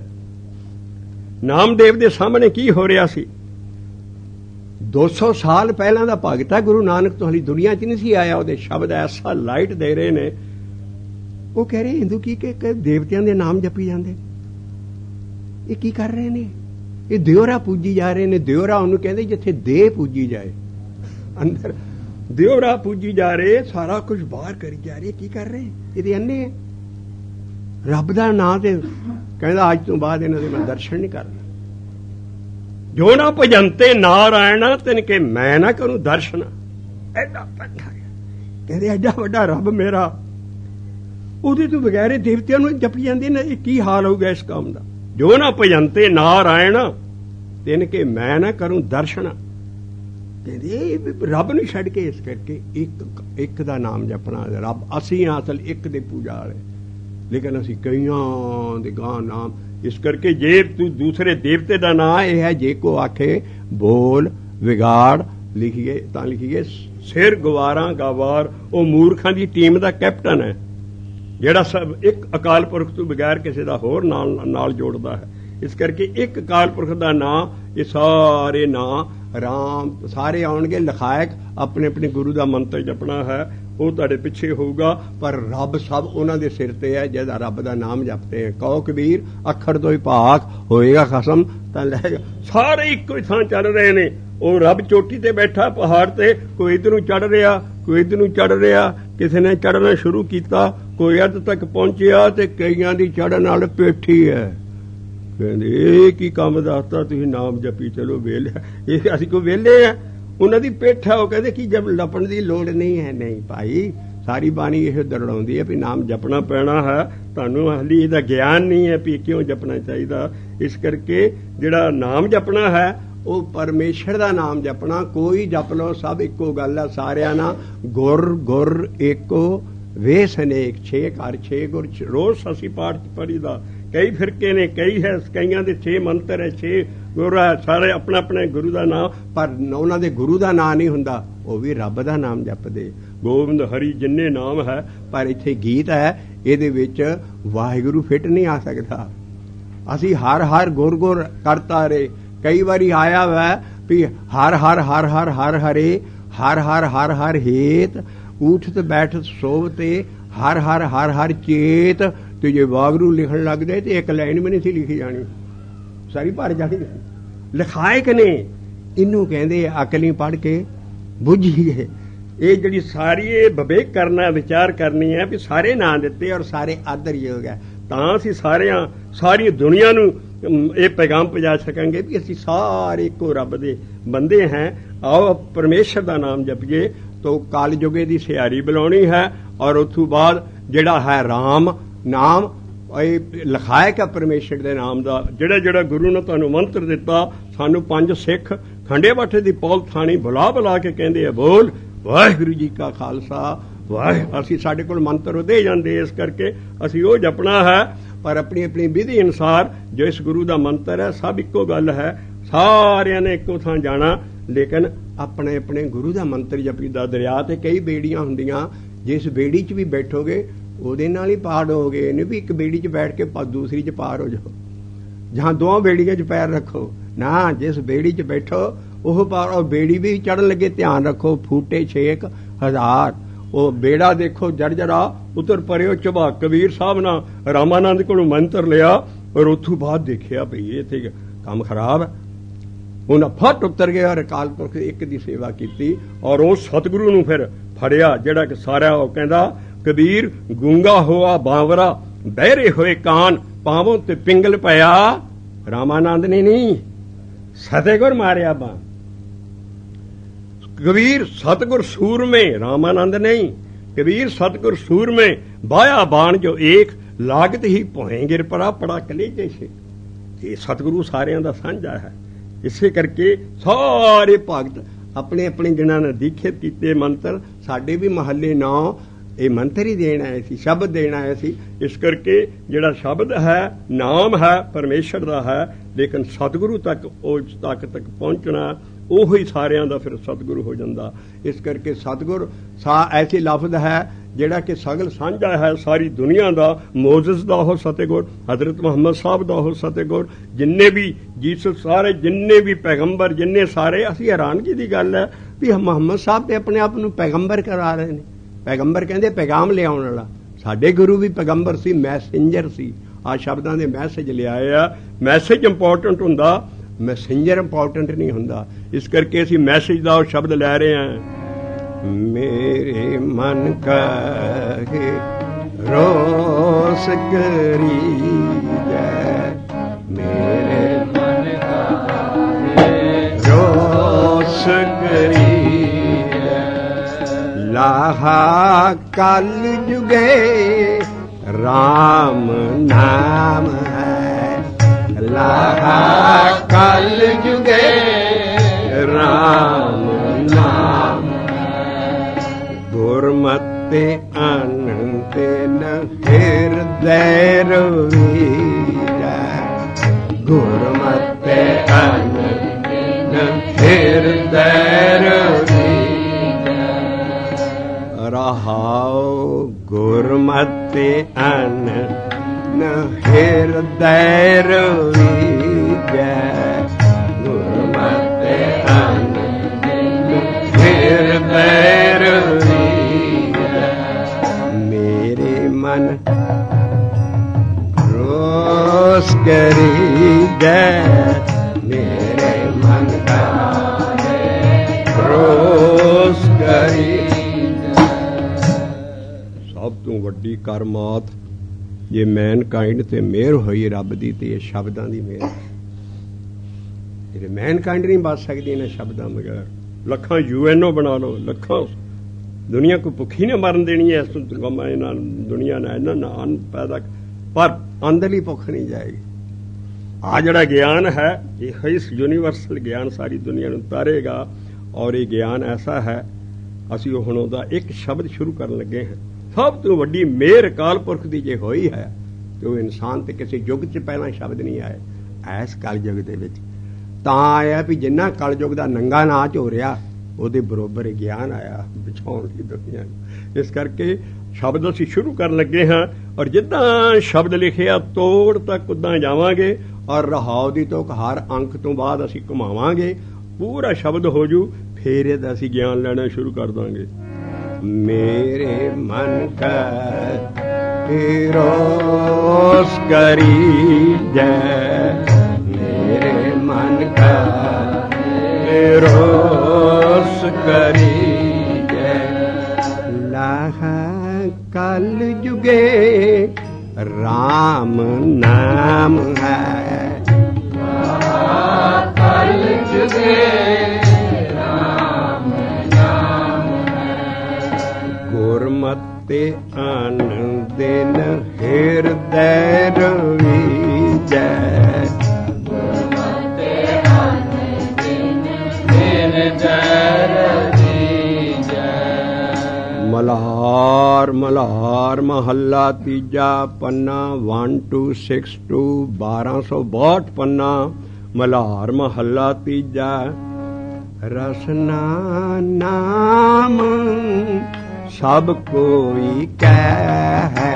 ਨਾਮਦੇਵ ਦੇ ਸਾਹਮਣੇ ਕੀ ਹੋ ਰਿਹਾ ਸੀ? ਦੋ ਸੌ ਸਾਲ ਪਹਿਲਾਂ ਦਾ ਭਗਤ ਹੈ, ਗੁਰੂ ਨਾਨਕ ਤੋਂ ਹਾਲੀ ਦੁਨੀਆ 'ਚ ਨਹੀਂ ਸੀ ਆਇਆ। ਉਹਦੇ ਸ਼ਬਦ ਐਸਾ ਲਾਈਟ ਦੇ ਰਹੇ ਨੇ। ਉਹ ਕਹਿ ਰਹੇ ਹਿੰਦੂ ਕੀ ਕਿ ਦੇਵਤਿਆਂ ਦੇ ਨਾਮ ਜਪੀ ਜਾਂਦੇ, ਇਹ ਕੀ ਕਰ ਰਹੇ ਨੇ? ਇਹ ਦਿਓਰਾ ਪੂਜੀ ਜਾ ਰਹੇ ਨੇ। ਦਿਓਰਾ ਉਹਨੂੰ ਕਹਿੰਦੇ ਜਿੱਥੇ ਦੇਹ ਪੂਜੀ ਜਾਏ, ਅੰਦਰ ਦਿਓਰਾ ਪੂਜੀ ਜਾ ਰਹੇ, ਸਾਰਾ ਕੁਝ ਬਾਹਰ ਕਰੀ ਜਾ ਰਹੇ। ਕੀ ਕਰ ਰਹੇ? ਇਹਦੇ ਅੰਨੇ ਰੱਬ ਦਾ ਨਾਂ ਤੇ ਕਹਿੰਦਾ ਅੱਜ ਤੋਂ ਬਾਅਦ ਇਹਨਾਂ ਦੇ ਮੈਂ ਦਰਸ਼ਨ ਨਹੀਂ ਕਰਨਾ। ਜੋ ਨਾ ਭਜੰਤੇ ਨਾਰਾਇਣ ਤਿਨ ਕੇ ਮੈਂ ਨਾ ਕਰੂੰ ਦਰਸ਼ਨ। ਐਡਾ ਵੱਡਾ ਕਹਿੰਦੇ ਐਡਾ ਵੱਡਾ ਰੱਬ ਮੇਰਾ, ਉਹਦੇ ਤੋਂ ਬਗੈਰ ਦੇਵਤਿਆਂ ਨੂੰ ਜਪੀ ਜਾਂਦੇ ਨੇ। ਇਹ ਕੀ ਹਾਲ ਹੋਊਗਾ ਇਸ ਕੰਮ ਦਾ? ਜੋ ਨਾ ਭਜੰਤੇ ਨਾਰਾਇਣ ਤਿਨ ਕੇ ਮੈਂ ਨਾ ਕਰੂੰ ਦਰਸ਼ਨ। ਕਹਿੰਦੇ ਰੱਬ ਨੂੰ ਛੱਡ ਕੇ, ਇਸ ਕਰਕੇ ਇੱਕ ਇੱਕ ਦਾ ਨਾਮ ਜਪਣਾ। ਰੱਬ ਅਸੀਂ ਅਸਲ ਇੱਕ ਦੇ ਪੂਜਾ ਵਾਲੇ, ਲੇਕਿਨ ਅਸੀਂ ਕਈਆਂ ਦੇ ਗਾਂ ਨਾਮ। ਇਸ ਕਰਕੇ ਜੇ ਤੂੰ ਦੂਸਰੇ ਦੇਵਤੇ ਦਾ ਨਾਂ ਇਹ ਹੈ, ਜੇ ਕੋ ਆਖੇ ਬੋਲ ਵਿਗਾੜ ਲਿਖੀਏ ਤਾਂ ਲਿਖੀਏ ਸਿਰ ਗਵਾਰਾਂ ਗਵਾਰ। ਉਹ ਮੂਰਖਾਂ ਦੀ ਟੀਮ ਦਾ ਕੈਪਟਨ ਹੈ, ਜਿਹੜਾ ਸਭ ਇੱਕ ਅਕਾਲ ਪੁਰਖ ਤੋਂ ਬਗੈਰ ਕਿਸੇ ਦਾ ਹੋਰ ਨਾਲ ਨਾਲ ਜੋੜਦਾ ਹੈ। ਇਸ ਕਰਕੇ ਇੱਕ ਅਕਾਲ ਪੁਰਖ ਦਾ ਨਾਂ, ਇਹ ਸਾਰੇ ਨਾਂ ਰਾਮ ਸਾਰੇ ਆਉਣਗੇ। ਲਖਾਇਕ ਆਪਣੇ ਆਪਣੇ ਗੁਰੂ ਦਾ ਮੰਤਰ ਜਪਣਾ ਹੈ, ਉਹ ਤੁਹਾਡੇ ਪਿੱਛੇ ਹੋਊਗਾ, ਪਰ ਰੱਬ ਸਭ ਉਹਨਾਂ ਦੇ ਸਿਰ ਤੇ ਹੈ ਜਿਹਦਾ ਰੱਬ ਦਾ ਨਾਮ ਜਪਦੇ ਹੈ। ਕਹੋ ਕਬੀਰ ਅੱਖਰ ਤੋਂ ਹੀ ਭਾਖ ਹੋਏਗਾ ਖਸਮ ਤਾਂ ਲਏਗਾ। ਸਾਰੇ ਇੱਕੋ ਹੀ ਥਾਂ ਚੱਲ ਰਹੇ ਨੇ। ਉਹ ਰੱਬ ਚੋਟੀ ਤੇ ਬੈਠਾ ਪਹਾੜ ਤੇ, ਕੋਈ ਇੱਧਰ ਨੂੰ ਚੜ ਰਿਹਾ, ਕੋਈ ਇੱਧਰ ਨੂੰ ਚੜ ਰਿਹਾ। ਕਿਸੇ ਨੇ ਚੜਨਾ ਸ਼ੁਰੂ ਕੀਤਾ, ਕੋਈ ਅੱਧ ਤੱਕ ਪਹੁੰਚਿਆ ਤੇ ਕਈਆਂ ਦੀ ਚੜਨ ਨਾਲ ਪੇਠੀ ਹੈ। ਕਹਿੰਦੇ ਇਹ ਕੀ ਕੰਮ ਦੱਸਤਾ ਤੁਸੀਂ? ਨਾਮ ਜਪੀ ਚਲੋ ਵੇਲੇ, ਇਹ ਅਸੀਂ ਕੋਈ ਵੇਲੇ ਆ? ਉਹਨਾਂ ਦੀ ਪਿੱਠ ਹੈ। ਉਹ ਕਹਿੰਦੇ ਕਿ ਜਬ ਲੱਪਣ ਦੀ ਲੋੜ ਨਹੀਂ ਹੈ। ਨਹੀਂ ਭਾਈ, ਸਾਰੀ ਬਾਣੀ ਇਹ ਦਰੜਾਉਂਦੀ ਹੈ ਵੀ ਨਾਮ ਜਪਣਾ ਪੈਣਾ ਹੈ। ਤੁਹਾਨੂੰ ਹਾਲੀ ਇਹਦਾ ਗਿਆਨ ਨਹੀਂ ਹੈ ਵੀ ਕਿਉਂ ਜਪਣਾ ਚਾਹੀਦਾ। ਇਸ ਕਰਕੇ ਜਿਹੜਾ ਨਾਮ ਜਪਣਾ ਹੈ ਉਹ ਪਰਮੇਸ਼ਰ ਦਾ ਨਾਮ ਜਪਣਾ। ਕੋਈ ਜਪ ਲਓ, ਸਭ ਇੱਕੋ ਗੱਲ ਹੈ ਸਾਰਿਆਂ ਨਾਲ। ਗੁਰ ਗੁਰ ਏਕੋ ਵੇਸ ਅਨੇਕ, ਛੇ ਘਰ ਛੇ ਗੁਰ। ਰੋਜ਼ ਅਸੀਂ ਪਾਠ ਪੜ੍ਹੀਦਾ। ਕਈ ਫਿਰਕੇ ਨੇ, ਕਈ ਹੈ, ਕਈਆਂ ਦੇ ਛੇ ਮੰਤਰ ਹੈ, ਛੇ ਗੁਰੂ ਹੈ, ਸਾਰੇ ਆਪਣਾ ਆਪਣੇ ਗੁਰੂ ਦਾ ਨਾਮ, ਪਰ ਉਹਨਾਂ ਦੇ ਗੁਰੂ ਦਾ ਨਾਮ ਨਹੀਂ ਹੁੰਦਾ, ਉਹ ਵੀ ਰੱਬ ਦਾ ਨਾਮ ਜਪਦੇ। ਗੋਬਿੰਦ ਹਰੀ ਜਿੰਨੇ ਨਾਮ ਹੈ, ਪਰ ਇੱਥੇ ਗੀਤ ਹੈ, ਇਹਦੇ ਵਿੱਚ ਵਾਹਿਗੁਰੂ ਫਿੱਟ ਨਹੀਂ ਆ ਸਕਦਾ। ਅਸੀਂ ਹਰ ਹਰ ਗੁਰ ਗੁਰ ਕਰਤਾ ਰਹੇ। ਕਈ ਵਾਰੀ ਆਇਆ ਵਾ ਵੀ ਹਰ ਹਰ ਹਰ ਹਰ ਹਰ ਹਰੇ ਹਰ ਹਰ ਹਰ ਹਰ ਹੇਤ ਉਠਤ ਬੈਠਤ ਸੋਵਤੇ ਹਰ ਹਰ ਹਰ ਹਰ ਚੇਤ। ਤੇ ਜੇ ਵਾਗਰੂ ਲਿਖਣ ਲੱਗਦੇ ਤੇ ਇੱਕ ਲਾਈਨ ਵੀ ਨਹੀਂ ਸੀ ਲਿਖੀ ਜਾਣੀ, ਸਾਰੀ ਭਰ ਜਾਣੀ। ਲਿਖਾਇਕ ਨੇ ਇਹਨੂੰ ਕਹਿੰਦੇ ਅਕਲੀ ਪੜ੍ਹ ਕੇ ਬੁੱਝੀਏ। ਇਹ ਜਿਹੜੀ ਸਾਰੀ ਇਹ ਵਿਵੇਕ ਕਰਨਾ ਵਿਚਾਰ ਕਰਨੀ ਹੈ ਵੀ ਸਾਰੇ ਨਾਂ ਦਿੱਤੇ ਔਰ ਸਾਰੇ ਆਦਰਯੋਗ ਹੈ, ਤਾਂ ਅਸੀਂ ਸਾਰਿਆਂ ਸਾਰੀ ਦੁਨੀਆ ਨੂੰ ਇਹ ਪੈਗਾਮ ਪਹੁੰਚਾ ਸਕਾਂਗੇ ਵੀ ਅਸੀਂ ਸਾਰੇ ਇੱਕੋ ਰੱਬ ਦੇ ਬੰਦੇ ਹਾਂ। ਆਓ ਪਰਮੇਸ਼ਰ ਦਾ ਨਾਮ ਜਪੀਏ। ਤੋ ਕਲਯੁਗੇ ਦੀ ਸਿਆਰੀ ਬੁਲਾਉਣੀ ਹੈ ਔਰ ਉਸ ਤੋਂ ਬਾਅਦ ਜਿਹੜਾ ਹੈ ਰਾਮ ਨਾਮ ਇਹ ਲਿਖਾਇਕ ਹੈ ਪਰਮੇਸ਼ਰ ਦੇ ਨਾਮ ਦਾ। ਜਿਹੜਾ ਜਿਹੜਾ ਗੁਰੂ ਨੇ ਤੁਹਾਨੂੰ ਮੰਤਰ ਦਿੱਤਾ, ਸਾਨੂੰ ਪੰਜ ਸਿੱਖ ਖੰਡੇ ਬਾਠੇ ਦੀ ਪੌਲ ਥਾਣੀ ਬੁਲਾ ਬੁਲਾ ਕੇ ਕਹਿੰਦੇ ਆ ਬੋਲ ਵਾਹਿਗੁਰੂ ਜੀ ਕਾ ਖਾਲਸਾ ਵਾਹਿਗੁਰੂ। ਅਸੀਂ ਸਾਡੇ ਕੋਲ ਮੰਤਰ ਉਹਦੇ ਜਾਂਦੇ, ਇਸ ਕਰਕੇ ਅਸੀਂ ਉਹ ਜਪਣਾ ਹੈ। ਪਰ ਆਪਣੀ ਆਪਣੀ ਵਿਧੀ ਅਨੁਸਾਰ ਜੋ ਇਸ ਗੁਰੂ ਦਾ ਮੰਤਰ ਹੈ ਸਭ ਇੱਕੋ ਗੱਲ ਹੈ, ਸਾਰਿਆਂ ਨੇ ਇੱਕੋ ਥਾਂ ਜਾਣਾ। ਲੇਕਿਨ ਆਪਣੇ ਆਪਣੇ ਗੁਰੂ ਦਾ ਮੰਤਰ ਜਪੀਦਾ। ਦਰਿਆ ਤੇ ਕਈ ਬੇੜੀਆਂ ਹੁੰਦੀਆਂ, ਜਿਸ ਬੇੜੀ 'ਚ ਵੀ ਬੈਠੋਗੇ ਉਹਦੇ ਨਾਲ ਹੀ ਪਾਰ ਹੋਗੇ। ਨਹੀਂ ਵੀ ਇੱਕ ਬੇੜੀ 'ਚ ਬੈਠ ਕੇ ਦੂਸਰੀ 'ਚ ਪਾਰ ਹੋ ਜਾਓ, ਜਾਂ ਦੋਵਾਂ ਬੇੜੀਆਂ 'ਚ ਪੈਰ ਰੱਖੋ ਨਾ। ਜਿਸ ਬੇੜੀ 'ਚ ਬੈਠੋ ਉਹ ਪਾਰ। ਉਹ ਬੇੜੀ ਵੀ ਚੜ੍ਹਨ ਲੱਗੇ ਧਿਆਨ ਰੱਖੋ, ਫੂਟੇ ਛੇਕ ਹਜ਼ਾਰ। ਉਹ ਬੇੜਾ ਦੇਖੋ ਜਰਜਰਾ ਉਤਰ ਪਰਿਓ ਚੁਭਾ। ਕਬੀਰ ਸਾਹਿਬ ਨਾਲ ਰਾਮਾਨੰਦ ਕੋਲੋਂ ਮੰਤਰ ਲਿਆ ਔਰ ਉੱਥੋਂ ਬਾਅਦ ਦੇਖਿਆ ਭਈ ਇੱਥੇ ਕੰਮ ਖਰਾਬ ਹੈ। ਉਹਨਾਂ ਫਟ ਉਤਰ ਗਿਆ ਔਰ ਅਕਾਲ ਪੁਰਖ ਇੱਕ ਦੀ ਸੇਵਾ ਕੀਤੀ ਔਰ ਉਹ ਸਤਿਗੁਰੂ ਨੂੰ ਫਿਰ ਫੜਿਆ ਜਿਹੜਾ ਕਿ ਸਾਰਾ ਉਹ ਕਹਿੰਦਾ ਕਬੀਰ ਗੂੰਗਾ ਹੋਆ ਬਾਵਰਾ ਬਹਿਰੇ ਹੋਏ ਕਾਨ ਪਾਵੋਂ ਤੇ ਪਿੰਗਲ ਪਿਆ। ਰਾਮਾਨੰਦ ਨੇ ਨਹੀਂ, ਸਤਿਗੁਰ ਮਾਰਿਆ ਬਾਂ। ਕਬੀਰ ਸਤਿਗੁਰ ਸੂਰਮੇ, ਰਾਮਾਨੰਦ ਨਹੀਂ। ਕਬੀਰ ਸਤਿਗੁਰ ਸੂਰਮੇ ਬਾਇਆ ਬਾਣ ਜੋ ਏਕ ਲਾਗਤ ਹੀ ਭੋਏ ਗਿਰ ਪਰਾ ਪੜਾ ਕਲੇਜੇ ਸੇ। ਇਹ ਸਤਿਗੁਰੂ ਸਾਰਿਆਂ ਦਾ ਸਾਂਝਾ ਹੈ। ਇਸੇ ਕਰਕੇ ਸਾਰੇ ਭਗਤ ਆਪਣੇ ਆਪਣੇ ਜਿਨ੍ਹਾਂ ਨੇ ਦੀਖਿਤ ਕੀਤੇ ਮੰਤਰ, ਸਾਡੇ ਵੀ ਮਹੱਲੇ ਨੌ ਇਹ ਮੰਤਰ ਹੀ ਦੇਣ ਆਏ ਸੀ, ਸ਼ਬਦ ਦੇਣ ਆਏ ਸੀ। ਇਸ ਕਰਕੇ ਜਿਹੜਾ ਸ਼ਬਦ ਹੈ ਨਾਮ ਹੈ ਪਰਮੇਸ਼ਰ ਦਾ ਹੈ, ਲੇਕਿਨ ਸਤਿਗੁਰੂ ਤੱਕ ਉਸ ਤੱਕ ਤੱਕ ਪਹੁੰਚਣਾ ਉਹ ਹੀ ਸਾਰਿਆਂ ਦਾ ਫਿਰ ਸਤਿਗੁਰੂ ਹੋ ਜਾਂਦਾ। ਇਸ ਕਰਕੇ ਸਤਿਗੁਰ ਸਾ ਐਸੀ ਲਫ਼ਜ਼ ਹੈ ਜਿਹੜਾ ਕਿ ਸਗਲ ਸਾਂਝਾ ਹੈ ਸਾਰੀ ਦੁਨੀਆ ਦਾ। ਮੋਜ਼ਸ ਦਾ ਉਹ ਸਤਿਗੁਰ, ਹਜ਼ਰਤ ਮੁਹੰਮਦ ਸਾਹਿਬ ਦਾ ਉਹ ਸਤਿਗੁਰ, ਜਿੰਨੇ ਵੀ ਜੀਸਸ ਸਾਰੇ ਜਿੰਨੇ ਵੀ ਪੈਗੰਬਰ ਜਿੰਨੇ ਸਾਰੇ। ਅਸੀਂ ਹੈਰਾਨਗੀ ਦੀ ਗੱਲ ਹੈ ਵੀ ਮੁਹੰਮਦ ਸਾਹਿਬ ਤੇ ਆਪਣੇ ਆਪ ਨੂੰ ਪੈਗੰਬਰ ਕਰਾ ਰਹੇ ਨੇ। ਪੈਗੰਬਰ ਕਹਿੰਦੇ ਪੈਗਾਮ ਲਿਆਉਣ ਵਾਲਾ। ਸਾਡੇ ਗੁਰੂ ਵੀ ਪੈਗੰਬਰ ਸੀ, ਮੈਸੇਂਜਰ ਸੀ। ਆ ਸ਼ਬਦਾਂ ਦੇ ਮੈਸੇਜ ਲਿਆਏ ਆ। ਮੈਸੇਜ ਇੰਪੋਰਟੈਂਟ ਹੁੰਦਾ, ਮੈਸੇਂਜਰ ਇੰਪੋਰਟੈਂਟ ਨਹੀਂ ਹੁੰਦਾ। ਇਸ ਕਰਕੇ ਅਸੀਂ ਮੈਸੇਜ ਦਾ ਉਹ ਸ਼ਬਦ ਲੈ ਰਹੇ ਹਾਂ। ਮੇਰੇ ਮਨ ਕਾਹੇ ਰੋਸ ਕਰੀ ਜੈ, ਮੇਰੇ ਮਨ ਕਾਹੇ ਰੋਸ ਕਰੀ ਜੈ। ਲਾਹਾ ਕਲ ਜੁਗੇ ਰਾਮ ਨਾਮ ਹੈ, ਲਾਹਾ ਕਲ ਜੁਗੇ ਰਾਮ ਨਾਮ ਹੈ। ਗੁਰਮਤਿ ਅਨੰਤ ਨ ਹਿਰਦੈ ਰੋਈਜੈ, ਗੁਰਮਤਿ ਅਨੰਤ ਨ ਹਿਰਦੈ ਰੋਈਜੈ। ਰਹਾਉ ਗੁਰਮਤਿ ਅਨੰਤ ਨ ਹਿਰਦੈ ਰੋਈਜੈ, ਗੁਰਮਤਿ ਅਨੰਤ ਨ ਹਿਰਦੈ ਰੋਈਜੈ। ਮੇਰੇ ਮਨ ਰੋਸ ਕਰੀਜੈ, ਮੇਰੇ ਮਨ ਰੋਸ ਕਰੀਜੈ। ਸਭ ਤੋਂ ਵੱਡੀ ਕਰਮਾਤ ਜੇ ਮੈਨਕਾਇੰਡ ਤੇ ਮਿਹਰ ਹੋਈ ਰੱਬ ਦੀ ਤੇ ਇਹ ਸ਼ਬਦਾਂ ਦੀ ਮਿਹਰ। ਜਿਹੜੇ ਮੈਨਕਾਇੰਡ ਨਹੀਂ ਬਚ ਸਕਦੀ ਇਹਨਾਂ ਸ਼ਬਦਾਂ ਬਗੈਰ। ਲੱਖਾਂ ਯੂ ਐਨ ਓ ਬਣਾ ਲਓ, ਲੱਖਾਂ ਦੁਨੀਆ ਕੋਈ ਭੁੱਖੀ ਨਾ ਮਰਨ ਦੇਣੀ ਹੈ ਇਸ ਇਹਨਾਂ ਦੁਨੀਆ ਨੇ ਇਹਨਾਂ ਨਾ ਅੰਨ ਪੈਦਾ, ਪਰ ਅੰਦਰਲੀ ਭੁੱਖ ਨਹੀਂ ਜਾਏਗੀ। ਆ ਜਿਹੜਾ ਗਿਆਨ ਹੈ ਇਹ ਇਸ ਯੂਨੀਵਰਸਲ ਗਿਆਨ ਸਾਰੀ ਦੁਨੀਆ ਨੂੰ ਤਾਰੇਗਾ ਔਰ ਇਹ ਗਿਆਨ ਐਸਾ ਹੈ ਅਸੀਂ ਹੁਣ ਉਹਦਾ ਇੱਕ ਸ਼ਬਦ ਸ਼ੁਰੂ ਕਰਨ ਲੱਗੇ ਹਾਂ। ਸਭ ਤੋਂ ਵੱਡੀ ਮਿਹਰ ਅਕਾਲ ਪੁਰਖ ਦੀ ਜੇ ਹੋਈ ਹੈ ਤੇ ਉਹ ਇਨਸਾਨ ਤੇ ਕਿਸੇ ਯੁੱਗ 'ਚ ਪਹਿਲਾਂ ਸ਼ਬਦ ਨਹੀਂ ਆਏ। ਐਸ ਕਲਯੁਗ ਦੇ ਵਿੱਚ ਤਾਂ ਆਇਆ ਵੀ ਜਿੰਨਾ ਕਲਯੁਗ ਦਾ ਨੰਗਾ ਨਾਚ ਹੋ ਰਿਹਾ ਉਹਦੇ ਬਰੋਬਰ ਗਿਆਨ ਆਇਆ ਵਿਛਾਉਣ ਦੀ ਦੁਨੀਆ ਨੂੰ। ਇਸ ਕਰਕੇ ਸ਼ਬਦ ਅਸੀਂ ਸ਼ੁਰੂ ਕਰਨ ਲੱਗੇ ਹਾਂ ਔਰ ਜਿੱਦਾਂ ਸ਼ਬਦ ਲਿਖਿਆ ਤੋੜ ਤੱਕ ਉਦਾਂ ਜਾਵਾਂਗੇ ਔਰ ਰਹਾਉ ਦੀ ਤੋਕ ਹਰ ਅੰਕ ਤੋਂ ਬਾਅਦ ਅਸੀਂ ਘੁਮਾਵਾਂਗੇ ਪੂਰਾ ਸ਼ਬਦ ਹੋ ਜੂ, ਫੇਰ ਇਹਦਾ ਅਸੀਂ ਗਿਆਨ ਲੈਣਾ ਸ਼ੁਰੂ ਕਰ ਦਾਂਗੇ। ਮੇਰੇ ਮਨ ਕਾ ਰੋਸ ਕਰੀ ਜੈ, ਮੇਰੇ ਮਨ ਕਾ ਰੋਸ ਕਰੀ ਜੈ। ਲਾਹਾ ਕਲ ਜੁਗੇ ਰਾਮ ਨਾਮ ਹੈ, ਕਲ ਜੁਗੇ ਰਾਮ ਨਾਮ ਹੈ। ਗੁਰਮਤਿ ਅਨ ਦਿਨ ਹਿਰਦੈ ਰਵੀਜੈ, ਗੁਰਮਤਿ ਅਨ ਦਿਨ ਹਿਰਦੈ ਰਵੀਜੈ। ਮਲਹਾਰ ਮਲਹਾਰ ਮਹੱਲਾ ਤੀਜਾ ਪੰਨਾ ਵਨ ਟੂ ਸਿਕਸ ਟੂ ਬਾਰਾਂ ਸੌ ਬਾਹਠ ਪੰਨਾ ਮਲਹਾਰ ਮਹੱਲਾ ਤੀਜਾ। ਰਸਨਾ ਨਾਮ ਸਭ ਕੋਈ ਕਹਿ,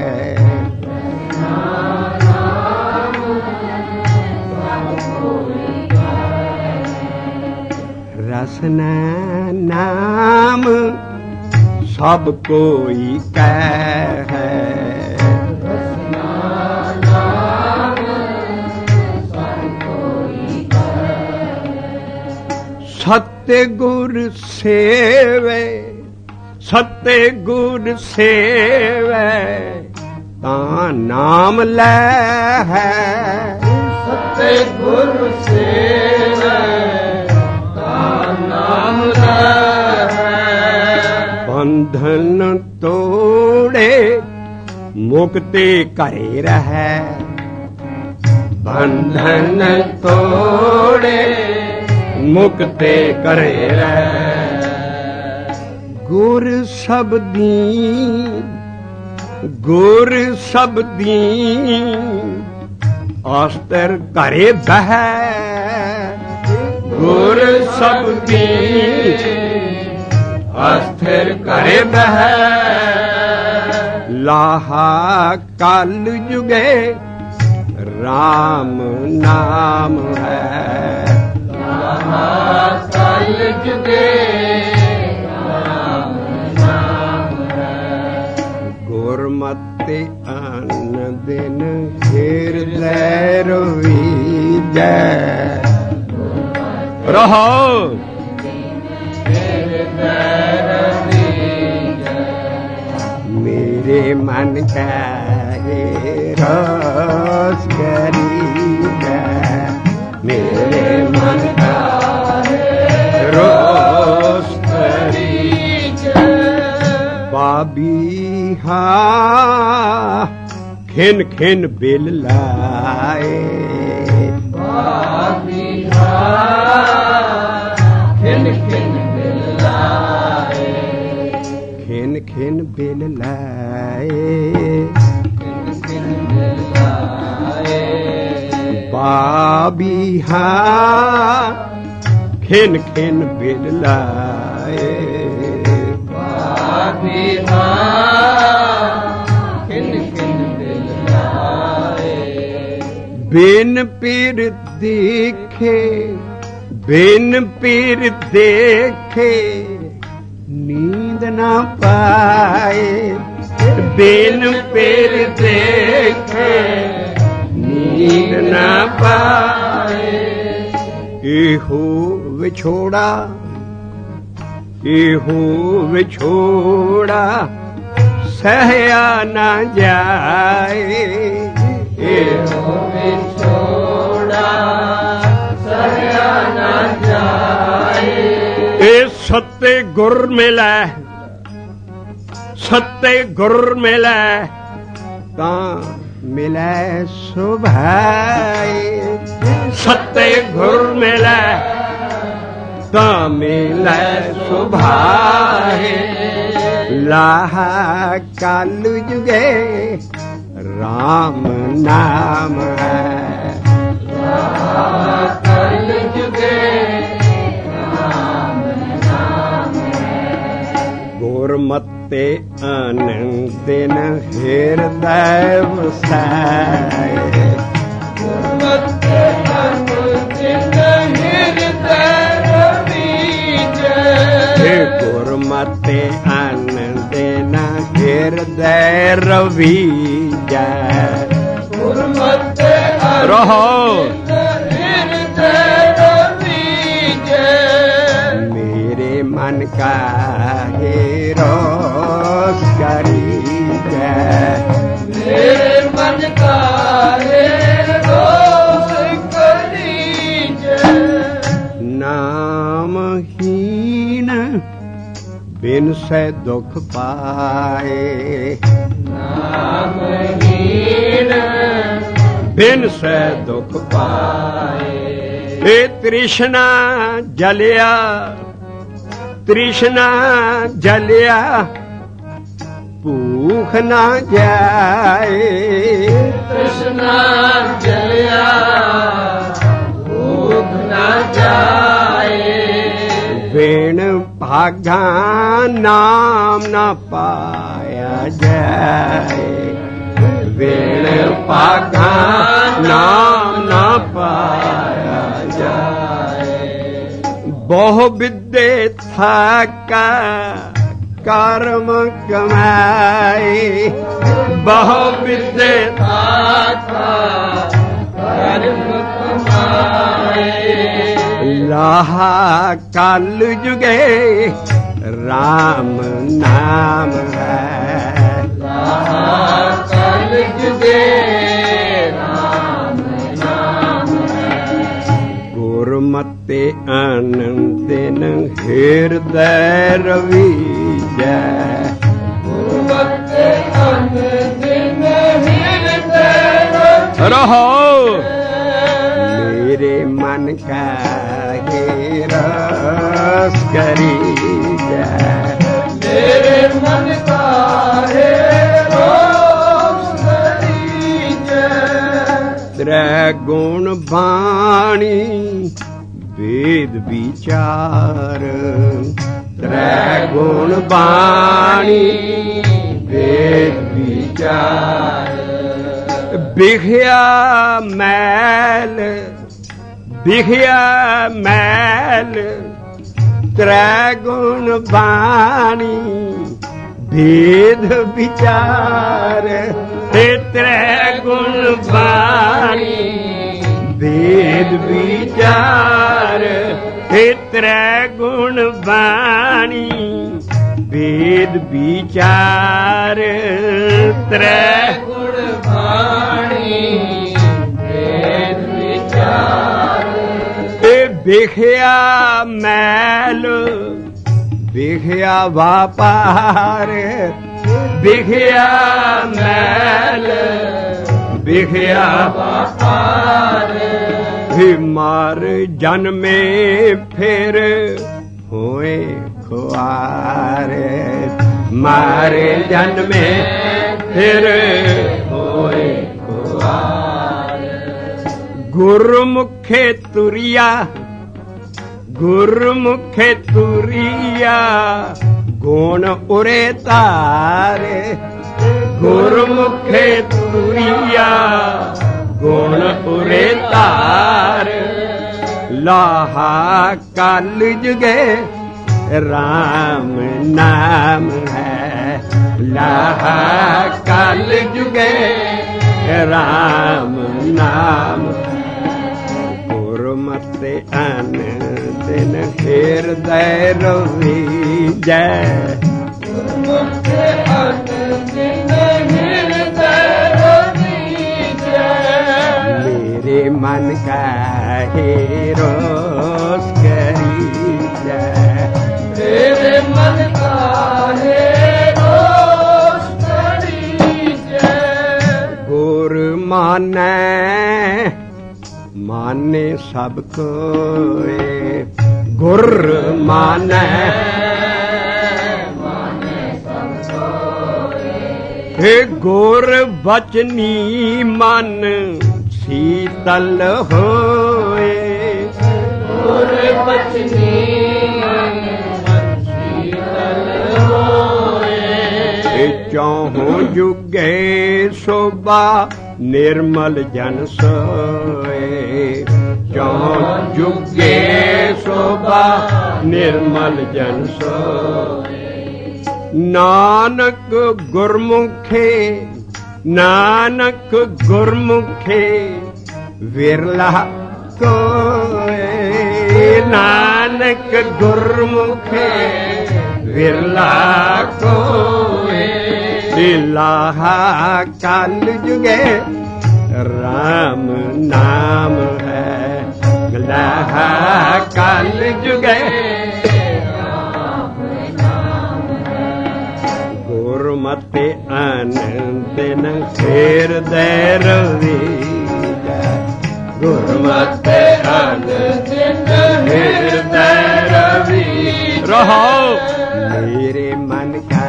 ਰਸਨਾ ਨਾਮ ਸਭ ਕੋਈ ਕਹਿ, ਸਤਿ ਗੁਰ ਸੇਵੇ, ਸਤਿ ਗੁਰ ਸੇਵੇ ਤਾਂ ਨਾਮ ਲੈ ਹੈ, ਸਤਿ ਗੁਰ ਸੇਵੇ ਤਾਂ ਨਾਮ ਲੈ ਹੈ। ਬੰਧਨ ਤੋੜੇ ਮੁਕਤੇ ਘਰੇ ਰਹੈ, ਬੰਧਨ ਤੋੜੇ ਮੁਕਤੇ ਘਰੇ ਰਹਿ। ਗੁਰ ਸਬਦੀ ਗੁਰ ਸਬਦੀ ਆਸਤਰ ਘਰੇ ਬਹਿ, ਗੁਰ ਸਬਦੀ ਆਸਤਰ ਘਰੇ ਬਹਿ। ਲਾਹਾ ਕਲ ਜੁਗੇ ਰਾਮ ਨਾਮ ਹੈ, ਕਲ ਜੁਗੇ ਰਾਮ ਨਾਮ ਹੈ। ਗੁਰਮਤਿ ਅਨ ਦਿਨ ਹਿਰਦੈ ਰਵੀਜੈ, ਰਹੋ ਮੇਰੇ ਮਨ ਕਾ ਰਸ ਕਰੀਜੈ, ਮੇਰੇ ਮਨ ਕਾ ਰੋਸ ਕਰੀਜੈ। ਬਾਬੀ ਹਾਂ ਖਿਨ ਖਿਨ ਬਿਲ ਲਾਏ, ਬਾਬੀ ਹਾਂ ਖਿਨ ਖਿਨ ਬਿਲ ਲਾਏ, ਖਿਨ ਖਿਨ ਬਿਲ ਲਾਏ, ਖਿਨ ਖਿਨ ਬਿਲ ਲਾਏ। ਬਾਬੀ ਹਾਂ ਖਿਨ ਖਿਨ ਬਿਲ ਲਾਏ, ਬਾਬੀ ਹਾਂ ਖਿਨ ਖਿਨ ਬਿਲ ਲਾਏ। ਬਿਨ ਪੀਰ ਦੇਖੇ ਬਿਨ ਪੀਰ ਦੇਖੇ ਨੀਂਦ ਨਾ ਪਾਏ, ਬਿਨ ਪੀਰ ਦੇਖੇ ਨੀਂਦ ਨਾ ਪਾਏ। ਇਹੋ ਵਿਛੋੜਾ ਇਹੋ ਵਿਛੋੜਾ ਸਹਿਆ ਨਾ ਜਾਏ, ਇਹੋ ਵਿਛੋੜਾ ਸਹਿਆ ਨਾ ਜਾਏ। ਇਹ ਸੱਤੇ ਗੁਰ ਮਿਲੈ ਸੱਤੇ ਗੁਰ ਮਿਲੈ ਤਾਂ ਮਿਲੈ ਸੁਭਾਏ, ਸੱਤੇ ਗੁਰ ਮਿਲੈ ਤਾਂ ਮਿਲੈ ਸੁਭਾਏ। ਲਾਹਾ ਕਲ ਜੁਗੇ ਰਾਮ ਨਾਮ ਹੈ, ਲਾਹਾ ਕਲ ਜੁਗੇ ਰਾਮ ਨਾਮ ਹੈ। ਗੁਰਮਤਿ ਅਨੰਦਿਨ ਹਿਰਦੈ ਵਸਾਏ, ਗੁਰਮਤਿ ਅਨੰਦਿਨ ਹਿਰਦੈ गुरमते आनंद न हृदय रवीजै गुरमते रहो मेरे मन का रोस करीजै मेरे मन का रोस करीजै नामहीन बिन से दुख पाए नामहीन बिन से दुख पाए ए तृष्णा जलिया तृष्णा जलिया भूख ना जाए तृष्णा जलिया भूख ना जाए बिन भागा नाम न पाया जाए बिन भागा नाम न पाया जाए बहु विद्ये थाका कर्म कमाए बहु विद्ये थाका कर्म कमाए लाहा कल जुगे राम नाम है लाहा कल जुगे राम नाम है गुरमते आनंद न हृदय रवीजै गुरमते आनंद न हृदय रहो मेरे मन का रस करीजै मेरे मन का रस करीजै त्रै गुण बाणी वेद विचार त्रै गुण बाणी वेद विचार बिखया मैल बिखया मैल त्रै गुण बाणी भेद विचार त्रै गुण बाणी भेद विचार त्रै गुण बाणी भेद विचार त्रै गुण बाणी भेद विचार बिखया मैल बिखया व्यापार बिखया मैल बिखया व्यापार मार जन्मे फिर होए खुआर मारे जन्मे फिर होए खुआर गुरमुखे तुरिया गुरमुखे तुरिया गुण उरे तारे गुरमुखे तुरिया गुण उरे तार लाहा कल जुगे राम नाम है लाहा कल जुगे राम नाम गुरमते आनंद न हृदय रवीजै गुरमते आनंद न हृदय रवीजै मेरे मन का रोस करीजै मेरे मन का रोस करीजै गुर मानै माने सब कोए गुर मानै माने सब कोए हे गुर बचनी मन शीतल होए गुर बचनी मन शीतल होए चौहों जुगे शोभा निर्मल जन सोए चौं जुगे शोभा निर्मल जन सोए ਨਾਨਕ ਗੁਰਮੁਖੇ ਨਾਨਕ ਗੁਰਮੁਖੇ ਵਿਰਲਾ ਕੋਏ ਨਾਨਕ ਗੁਰਮੁਖੇ ਵਿਰਲਾ ਕੋਏ ਲਾਹਾ ਕਲ ਜੁਗੇ ਰਾਮ ਨਾਮ ਹੈ ਲਾਹਾ ਕਲ ਜੁਗੇ ਗੁਰਮਤਿ ਆਨੰਦ ਨ ਹਿਰਦੈ ਰਵੀ ਗੁਰਮਤਿ ਆਨੰਦ ਨ ਹਿਰਦੈ ਰਵੀ ਰਹੋ ਮੇਰੇ ਮਨ ਕਾ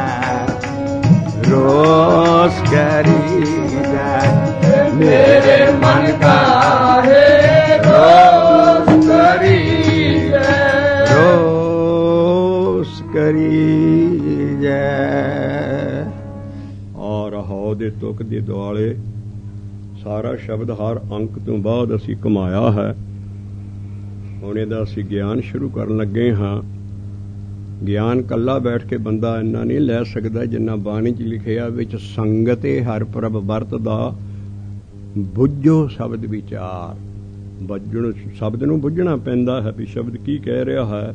ਰੋਸ ਕਰੀਦਾ ਮੇਰੇ ਮਨ ਕਾ ਰੋਸ ਕਰੀਦਾ ਰੋਸ ਕਰੀਦਾ ਔਰ ਹੋ ਦੇ ਤੁਕ ਦੇ ਦੁਆਲੇ ਸਾਰਾ ਸ਼ਬਦ ਹਰ ਅੰਕ ਤੋਂ ਬਾਅਦ ਅਸੀਂ ਕਮਾਇਆ ਹੈ। ਹੁਣ ਇਹਦਾ ਅਸੀਂ ਗਿਆਨ ਸ਼ੁਰੂ ਕਰਨ ਲੱਗੇ ਹਾਂ। ਗਿਆਨ ਕੱਲਾ ਬੈਠ ਕੇ ਬੰਦਾ ਇੰਨਾ ਨਹੀਂ ਲੈ ਸਕਦਾ ਜਿੰਨਾ ਬਾਣੀ 'ਚ ਲਿਖਿਆ ਵਿੱਚ ਸੰਗਤੇ ਹਰ ਪ੍ਰਭ ਵਰਤਦਾ ਬੁੱਝੋ ਸ਼ਬਦ ਵਿਚਾਰ। ਬੁੱਝਣ ਸ਼ਬਦ ਨੂੰ ਬੁੱਝਣਾ ਪੈਂਦਾ ਹੈ ਵੀ ਸ਼ਬਦ ਕੀ ਕਹਿ ਰਿਹਾ ਹੈ।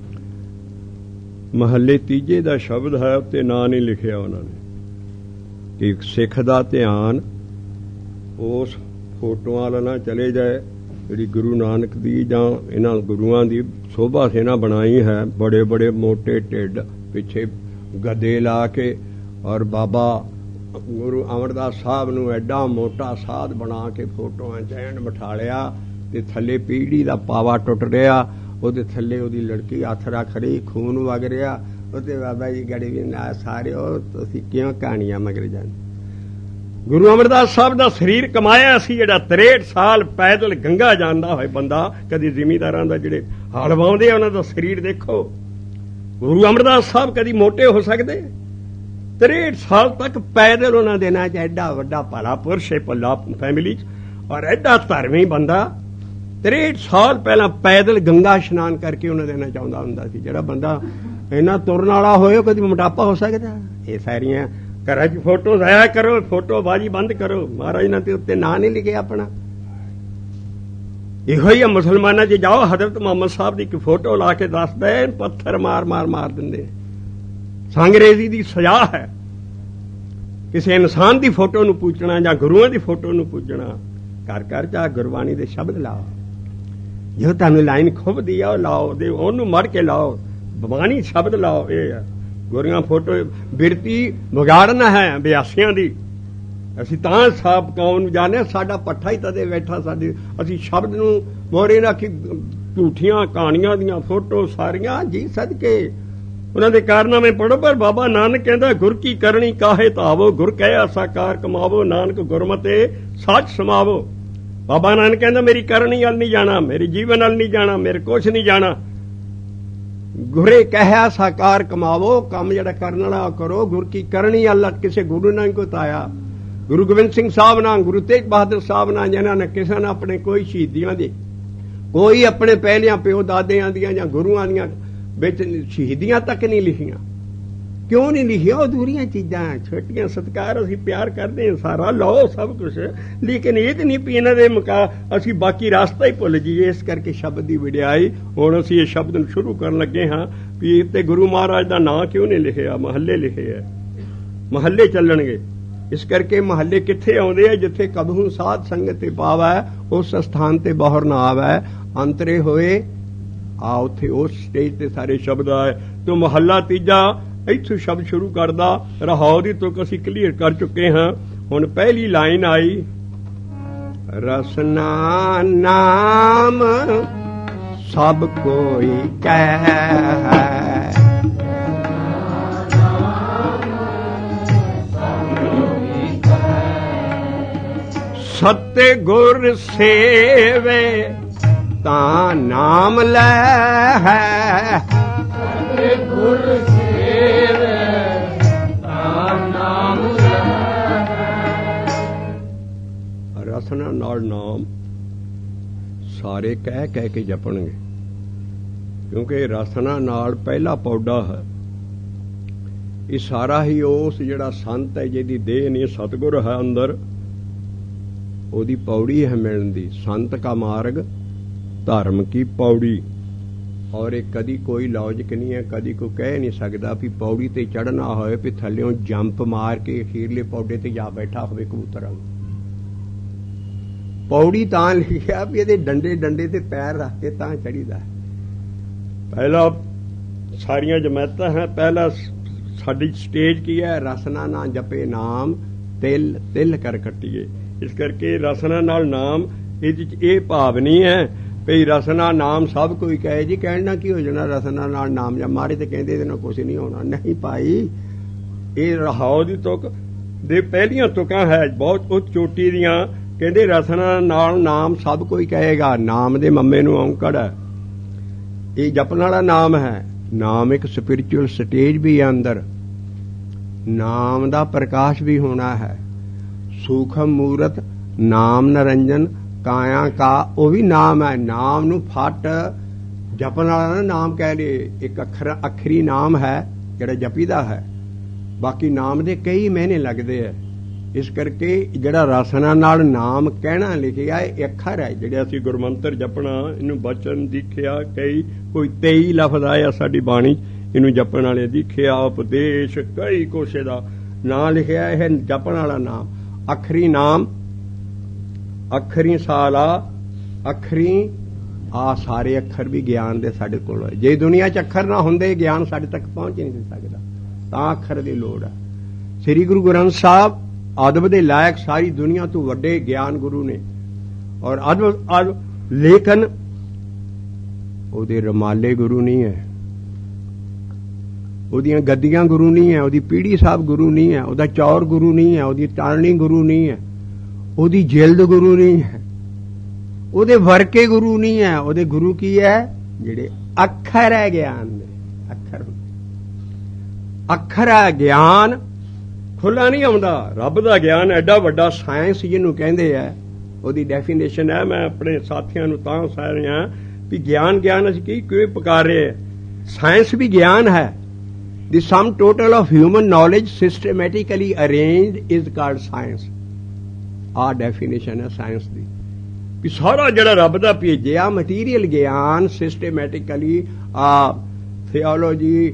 ਮਹੱਲੇ ਤੀਜੇ ਦਾ ਸ਼ਬਦ ਹੈ ਉੱਤੇ ਨਾਂ ਨਹੀਂ ਲਿਖਿਆ ਉਹਨਾਂ ਨੇ ਕਿ ਸਿੱਖ ਦਾ ਧਿਆਨ ਉਸ ਫੋਟੋਆਂ ਵਾਲਾ ਨਾ ਚਲੇ ਜਾਏ ਜਿਹੜੀ ਗੁਰੂ ਨਾਨਕ ਦੀ ਜਾਂ ਇਹਨਾਂ ਗੁਰੂਆਂ ਦੀ ਸ਼ੋਭਾ ਸੇਨਾ ਬਣਾਈ ਹੈ। ਬੜੇ ਬੜੇ ਮੋਟੇ ਢਿੱਡ ਪਿੱਛੇ ਗੱਦੇ ਲਾ ਕੇ ਔਰ ਬਾਬਾ ਗੁਰੂ ਅਮਰਦਾਸ ਸਾਹਿਬ ਨੂੰ ਐਡਾ ਮੋਟਾ ਸਾਧ ਬਣਾ ਕੇ ਫੋਟੋਆਂ ਚੈਨ ਬਿਠਾ ਲਿਆ ਤੇ ਥੱਲੇ ਪੀੜੀ ਦਾ ਪਾਵਾ ਟੁੱਟ ਰਿਹਾ ਉਹਦੇ ਥੱਲੇ ਉਹਦੀ ਲੜਕੀ ਹੱਥ ਰੱਖ ਰਹੀ ਖੂਨ ਵਗ ਰਿਹਾ ਉਹਦੇ ਬਾਬਾ ਜੀ ਗੜੀ ਵੀ ਨਾ ਸਾਰੇ ਉਹ ਤੁਸੀਂ ਕਿਉਂ ਕਹਾਣੀਆਂ ਮਗਰ ਜਾਂਦੇ। ਗੁਰੂ ਅਮਰਦਾਸ ਸਾਹਿਬ ਦਾ ਸਰੀਰ ਕਮਾਇਆ ਸੀ ਜਿਹੜਾ ਤਰੇਹਠ ਸਾਲ ਪੈਦਲ ਗੰਗਾ ਜਾਂਦਾ ਹੋਏ ਬੰਦਾ। ਕਦੀ ਜ਼ਿਮੀਂਦਾਰਾਂ ਦਾ ਜਿਹੜੇ ਹਲ ਵਾਉਂਦੇ ਆ ਉਹਨਾਂ ਦਾ ਸਰੀਰ ਦੇਖੋ। ਗੁਰੂ ਅਮਰਦਾਸ ਸਾਹਿਬ ਕਦੀ ਮੋਟੇ ਹੋ ਸਕਦੇ? ਤਰੇਹਠ ਸਾਲ ਤੱਕ ਪੈਦਲ ਉਹਨਾਂ ਦੇ ਨਾਲ ਐਡਾ ਵੱਡਾ ਭਲਾ ਪੁਰਸ਼ ਹੈ ਭੱਲਾ ਫੈਮਿਲੀ ਚ ਔਰ ਐਡਾ ਧਰਮੀ ਬੰਦਾ ਤਰੇਹਠ ਸਾਲ ਪਹਿਲਾਂ ਪੈਦਲ ਗੰਗਾ ਇਸ਼ਨਾਨ ਕਰਕੇ ਉਹਨਾਂ ਦੇ ਨਾਲ ਚਾਹੁੰਦਾ ਹੁੰਦਾ ਸੀ। ਜਿਹੜਾ ਬੰਦਾ ਇੰਨਾ ਤੁਰਨ ਵਾਲਾ ਹੋਏ ਕਦੀ ਮੋਟਾਪਾ ਹੋ ਸਕਦਾ? ਇਹ ਸਾਰੀਆਂ ਘਰਾਂ 'ਚ ਫੋਟੋ ਜ਼ਾਇਆ ਕਰੋ ਫੋਟੋ ਬਾਜੀ ਬੰਦ ਕਰੋ। ਮਹਾਰਾਜ ਨੇ ਤੇ ਉੱਤੇ ਨਾਂ ਨਹੀਂ ਲਿਖਿਆ ਆਪਣਾ। ਇਹੋ ਹੀ ਮੁਸਲਮਾਨਾਂ 'ਚ ਜਾਓ ਹਜ਼ਰਤ ਮੁਹੰਮਦ ਸਾਹਿਬ ਦੀ ਇੱਕ ਫੋਟੋ ਲਾ ਕੇ ਦੱਸਦੇ ਪੱਥਰ ਮਾਰ ਮਾਰ ਮਾਰ ਦਿੰਦੇ। ਅੰਗਰੇਜ਼ੀ ਦੀ ਸਜ਼ਾ ਹੈ ਕਿਸੇ ਇਨਸਾਨ ਦੀ ਫੋਟੋ ਨੂੰ ਪੂਜਣਾ ਜਾਂ ਗੁਰੂਆਂ ਦੀ ਫੋਟੋ ਨੂੰ ਪੂਜਣਾ। ਘਰ ਘਰ ਜਾ ਗੁਰਬਾਣੀ ਦੇ ਸ਼ਬਦ ਲਾਓ ਜੋ ਤੁਹਾਨੂੰ ਲਾਈਨ ਖੁੱਬਦੀ ਆ ਉਹ ਲਾਓ ਦੇ ਉਹਨੂੰ ਮੜ ਕੇ ਲਾਓ ਬਾਣੀ ਸ਼ਬਦ ਲਾਓ। ਇਹ ਆ ਗੋਰੀਆਂ ਫੋਟੋ ਬਿਰਤੀ ਵਿਗਾੜਨਾ ਹੈ ਬਿਆਸੀਆਂ ਦੀ। ਅਸੀਂ ਤਾਂ ਸਾਬ ਕੌਮ ਨੂੰ ਜਾਣੇ ਸਾਡਾ ਪੱਠਾ ਹੀ ਤਦੇ ਬੈਠਾ ਸਾਡੇ ਅਸੀਂ ਸ਼ਬਦ ਨੂੰ ਮੋਰੇ ਰੱਖੀ ਝੂਠੀਆਂ ਕਹਾਣੀਆਂ ਦੀਆਂ ਫੋਟੋ ਸਾਰੀਆਂ ਜੀ ਸਦਕੇ ਉਹਨਾਂ ਦੇ ਕਾਰਨਾਮੇ ਪੜੋ। ਪਰ ਬਾਬਾ ਨਾਨਕ ਕਹਿੰਦਾ ਗੁਰ ਕੀ ਕਰਨੀ ਕਾਹੇ ਧਾਵੋ ਗੁਰ ਕਹਿਆ ਸਾਕਾਰ ਕਮਾਵੋ ਨਾਨਕ ਗੁਰਮਤੇ ਸੱਚ ਸਮਾਵੋ। ਬਾਬਾ ਨਾਨਕ ਕਹਿੰਦਾ ਮੇਰੀ ਕਰਨੀ ਵੱਲ ਨਹੀਂ ਜਾਣਾ ਮੇਰੀ ਜੀਵਨ ਵੱਲ ਨਹੀਂ ਜਾਣਾ ਮੇਰੇ ਕੁਛ ਨਹੀਂ ਜਾਣਾ। ਗੁਰੇ ਕਹਿਆ ਸਾਕਾਰ ਕਮਾਵੋ ਕੰਮ ਜਿਹੜਾ ਕਰਨ ਵਾਲਾ ਕਰੋ। ਗੁਰ ਕੀ ਕਰਨੀ ਅੱਲਾ ਕਿਸੇ ਗੁਰੂ ਨਾਲ ਕੋ ਤਾਇਆ ਗੁਰੂ ਗੋਬਿੰਦ ਸਿੰਘ ਸਾਹਿਬ ਨਾਲ ਗੁਰੂ ਤੇਗ ਬਹਾਦਰ ਸਾਹਿਬ ਨਾਲ ਜਿਨ੍ਹਾਂ ਨੇ ਕਿਸੇ ਨੇ ਆਪਣੇ ਕੋਈ ਸ਼ਹੀਦੀਆਂ ਦੇ ਕੋਈ ਆਪਣੇ ਪਹਿਲਿਆਂ ਪਿਓ ਦਾਦਿਆਂ ਦੀਆਂ ਜਾਂ ਗੁਰੂਆਂ ਦੀਆਂ ਵਿੱਚ ਸ਼ਹੀਦੀਆਂ ਤੱਕ ਨਹੀਂ ਲਿਖੀਆਂ। ਕਿਉਂ ਨਹੀਂ ਲਿਖੀਆਂ? ਉਹ ਦੂਰੀਆਂ ਚੀਜ਼ਾਂ ਛੋਟੀਆਂ ਸਤਿਕਾਰ ਅਸੀਂ ਪਿਆਰ ਕਰਦੇ ਹਾਂ ਸਾਰਾ ਲਓ ਸਭ ਕੁਛ ਲੇਕਿਨ ਇਹ ਤਾਂ ਨਹੀਂ ਵੀ ਇਹਨਾਂ ਦੇ ਮੁਕਾ ਅਸੀਂ ਬਾਕੀ ਰਾਸਤਾ ਹੀ ਭੁੱਲ ਜਾਈਏ। ਇਸ ਕਰਕੇ ਸ਼ਬਦ ਦੀ ਵਡਿਆਈ ਹੁਣ ਅਸੀਂ ਇਹ ਸ਼ਬਦ ਨੂੰ ਸ਼ੁਰੂ ਕਰਨ ਲੱਗੇ ਹਾਂ ਵੀ ਇੱਥੇ ਗੁਰੂ ਮਹਾਰਾਜ ਦਾ ਨਾਂ ਕਿਉਂ ਨਹੀਂ ਲਿਖਿਆ? ਮਹੱਲੇ ਲਿਖੇ ਹੈ ਮਹੱਲੇ ਚੱਲਣਗੇ। ਇਸ ਕਰਕੇ ਮਹੱਲੇ ਕਿੱਥੇ ਆਉਂਦੇ ਆ ਜਿੱਥੇ ਕਬਹੂ ਸਾਧ ਸੰਗਤ ਤੇ ਪਾਵੈ ਉਸ ਸਥਾਨ ਤੇ ਬਾਹਰ ਨਾ ਆਵੈ ਅੰਤਰੇ ਹੋਏ ਆ ਉੱਥੇ ਉਸ ਸਟੇਜ ਤੇ ਸਾਰੇ ਸ਼ਬਦ ਆਏ। ਤੇ ਮਹੱਲਾ ਤੀਜਾ ਇੱਥੋਂ ਸ਼ਬਦ ਸ਼ੁਰੂ ਕਰਦਾ ਰਹਾਉ ਦੀ ਤੁਕ ਅਸੀਂ ਕਲੀਅਰ ਕਰ ਚੁੱਕੇ ਹਾਂ। ਹੁਣ ਪਹਿਲੀ ਲਾਈਨ ਆਈ ਰਸਨਾ ਨਾਮ ਸਭ ਕੋਈ ਕਹਿ ਸਤੇ ਗੁਰ ਸੇਵੇ ਤਾਂ ਨਾਮ ਲੈ ਹੈ ਸਤੇ ਗੁਰ ਸੇਵੇ ਤਾਂ ਨਾਮ ਲੈ ਰਸਨਾ ਨਾਲ ਨਾਮ ਸਾਰੇ ਕਹਿ ਕਹਿ ਕੇ ਜਪਣਗੇ ਕਿਉਂਕਿ ਰਸਨਾ ਨਾਲ ਪਹਿਲਾ ਪੌੜਾ ਹੈ। ਇਹ ਸਾਰਾ ਹੀ ਉਸ ਜਿਹੜਾ ਸੰਤ ਹੈ ਜਿਹਦੀ ਦੇਹ ਨਹੀਂ ਸਤਿਗੁਰ ਹੈ ਅੰਦਰ, ਉਹਦੀ ਪੌੜੀ ਹੈ ਮਿਲਣ ਦੀ। ਸੰਤ ਕਾ ਮਾਰਗ ਧਰਮ ਕੀ ਪੌੜੀ। ਔਰ ਇਹ ਕਦੀ ਕੋਈ ਲੌਜਿਕ ਨਹੀਂ ਹੈ, ਕਦੀ ਕੋਈ ਕਹਿ ਨਹੀਂ ਸਕਦਾ ਵੀ ਪੌੜੀ ਤੇ ਚੜ੍ਹਨਾ ਹੋਏ ਵੀ ਥੱਲਿਓਂ ਜੰਪ ਮਾਰ ਕੇ ਅਖੀਰਲੇ ਪੌੜੇ ਤੇ ਜਾ ਬੈਠਾ ਹੋਵੇ ਕਬੂਤਰਾਂ। ਪੌੜੀ ਤਾਂ ਲਿਖਿਆ ਵੀ ਇਹਦੇ ਡੰਡੇ ਡੰਡੇ ਤੇ ਪੈਰ ਰੱਖ ਕੇ ਤਾਂ ਚੜੀਦਾ। ਪਹਿਲਾ ਸਾਰੀਆਂ ਜਮਾਤਾਂ ਹੈ, ਪਹਿਲਾ ਸਾਡੀ ਸਟੇਜ ਕੀ ਹੈ? ਰਸਨਾ ਨਾ ਜਪੇ ਨਾਮ ਤਿਲ ਤਿਲ ਕਰ ਕੱਟੀਏ। ਇਸ ਕਰਕੇ ਰਸਨਾ ਨਾਲ ਨਾਮ, ਇਹਦੇ ਚ ਇਹ ਭਾਵ ਨਹੀਂ ਹੈ ਭਈ ਰਸਨਾ ਨਾਮ ਸਭ ਕੋਈ ਕਹੇ ਜੀ। ਕਹਿਣ ਨਾਲ ਕੀ ਹੋ ਜਾਣਾ? ਰਸਨਾ ਨਾਲ ਨਾਮ ਜਾਂ ਮਾਰੇ ਤੇ ਕਹਿੰਦੇ ਇਹਦੇ ਨਾਲ ਕੁਛ ਨਹੀਂ ਹੋਣਾ। ਨਹੀਂ ਭਾਈ, ਇਹ ਰਹਾਉ ਦੀ ਤੁਕ ਦੇ ਪਹਿਲੀਆਂ ਤੁਕਾਂ ਹੈ, ਬਹੁਤ ਉੱਚ ਚੋਟੀ ਦੀਆਂ। ਕਹਿੰਦੇ ਰਸਨਾ ਨਾਲ ਨਾਮ ਸਭ ਕੋਈ ਕਹੇਗਾ। ਨਾਮ ਦੇ ਮੰਮੇ ਨੂੰ ਔਂਕੜ ਹੈ, ਇਹ ਜਪਣ ਵਾਲਾ ਨਾਮ ਹੈ। ਨਾਮ ਇੱਕ ਸਪਿਰਿਚੁਅਲ ਸਟੇਜ ਵੀ ਹੈ ਅੰਦਰ, ਨਾਮ ਦਾ ਪ੍ਰਕਾਸ਼ ਵੀ ਹੋਣਾ ਹੈ। ਸੂਖਮ ਮੂਰਤ ਨਾਮ ਨਰੰਜਨ ਕਾਇਆ ਕਾ, ਉਹ ਵੀ ਨਾਮ ਹੈ। ਨਾਮ ਨੂੰ ਫੱਟ ਜਪਣ ਵਾਲਾ ਨਾ ਨਾਮ ਕਹਿ ਲਏ। ਇੱਕ ਅੱਖਰ ਅੱਖਰੀ ਨਾਮ ਹੈ ਜਿਹੜਾ ਜਪੀਦਾ ਹੈ, ਬਾਕੀ ਨਾਮ ਦੇ ਕਈ ਮਹੀਨੇ ਲੱਗਦੇ ਹੈ। ਇਸ ਕਰਕੇ ਜਿਹੜਾ ਰਸਨਾ ਨਾਲ ਨਾਮ ਕਹਿਣਾ ਲਿਖਿਆ ਇਹ ਅੱਖਰ ਹੈ ਜਿਹੜੇ ਅਸੀਂ ਗੁਰਮੰਤਰ ਜਪਣਾ, ਇਹਨੂੰ ਬਚਨ ਦੀਖਿਆ ਕਈ ਕੋਈ ਤੇਈ ਲਫ਼ਜ਼ ਆਇਆ ਸਾਡੀ ਬਾਣੀ, ਇਹਨੂੰ ਜਪਣ ਵਾਲੇ ਦੀਖਿਆ ਉਪਦੇਸ਼ ਕਈ ਕੋਸ਼ੇ ਦਾ ਨਾਂ ਲਿਖਿਆ। ਇਹ ਜਪਣ ਵਾਲਾ ਨਾਮ ਅੱਖਰੀ ਨਾਮ, ਅੱਖਰੀ ਸਾਲਾ, ਅੱਖਰੀ ਆ ਸਾਰੇ ਅੱਖਰ ਵੀ ਗਿਆਨ ਦੇ ਸਾਡੇ ਕੋਲ ਹੋਏ। ਜੇ ਦੁਨੀਆ 'ਚ ਅੱਖਰ ਨਾ ਹੁੰਦੇ ਗਿਆਨ ਸਾਡੇ ਤੱਕ ਪਹੁੰਚ ਨਹੀਂ ਸਕਦਾ, ਤਾਂ ਅੱਖਰ ਦੀ ਲੋੜ ਹੈ। ਸ੍ਰੀ ਗੁਰੂ ਗ੍ਰੰਥ ਸਾਹਿਬ ਅਦਬ ਦੇ ਲਾਇਕ ਸਾਰੀ ਦੁਨੀਆ ਤੋਂ ਵੱਡੇ ਗਿਆਨ ਗੁਰੂ ਨੇ, ਔਰ ਅਦਬ ਲੇਕਿਨ ਉਹਦੇ ਰਮਾਲੇ ਗੁਰੂ ਨਹੀਂ ਹੈ, ਉਹਦੀਆਂ ਗੱਦੀਆਂ ਗੁਰੂ ਨਹੀਂ ਹੈ, ਉਹਦੀ ਪੀੜੀ ਸਾਹਿਬ ਗੁਰੂ ਨਹੀਂ ਹੈ, ਉਹਦਾ ਚੌਰ ਗੁਰੂ ਨਹੀਂ ਹੈ, ਉਹਦੀ ਟਾਲਣੀ ਗੁਰੂ ਨਹੀਂ ਹੈ, ਉਹਦੀ ਜਿਲਦ ਗੁਰੂ ਨਹੀਂ ਹੈ, ਉਹਦੇ ਵਰਕੇ ਗੁਰੂ ਨਹੀਂ ਹੈ। ਉਹਦੇ ਗੁਰੂ ਕੀ ਹੈ? ਜਿਹੜੇ ਅੱਖਰ ਹੈ ਗਿਆਨ ਦੇ। ਅੱਖਰ ਅੱਖਰ ਹੈ ਗਿਆਨ, ਖੁੱਲਾ ਨਹੀਂ ਆਉਂਦਾ। ਰੱਬ ਦਾ ਗਿਆਨ ਐਡਾ ਵੱਡਾ ਸਾਇੰਸ ਜਿਹਨੂੰ ਕਹਿੰਦੇ ਆ, ਉਹਦੀ ਡੈਫੀਨੇਸ਼ਨ ਹੈ। ਮੈਂ ਆਪਣੇ ਸਾਥੀਆਂ ਨੂੰ ਤਾਂ ਕਹਿ ਰਿਹਾ ਵੀ ਗਿਆਨ ਗਿਆਨ ਅਸੀਂ ਕੀ ਕਿਉਂ ਪੁਕਾਰ ਰਹੇ? ਸਾਇੰਸ ਵੀ ਗਿਆਨ ਹੈ। The sum total of human knowledge systematically arranged is called science. ਆਹ ਡੈਫੀਨੇਸ਼ਨ ਹੈ ਸਾਇੰਸ ਦੀ, ਵੀ ਸਾਰਾ ਜਿਹੜਾ ਰੱਬ ਦਾ ਭੇਜਿਆ ਮਟੀਰੀਅਲ ਗਿਆਨ ਸਿਸਟੇਮੈਟਿਕਲੀ ਆ ਥਿਓਲੋਜੀ,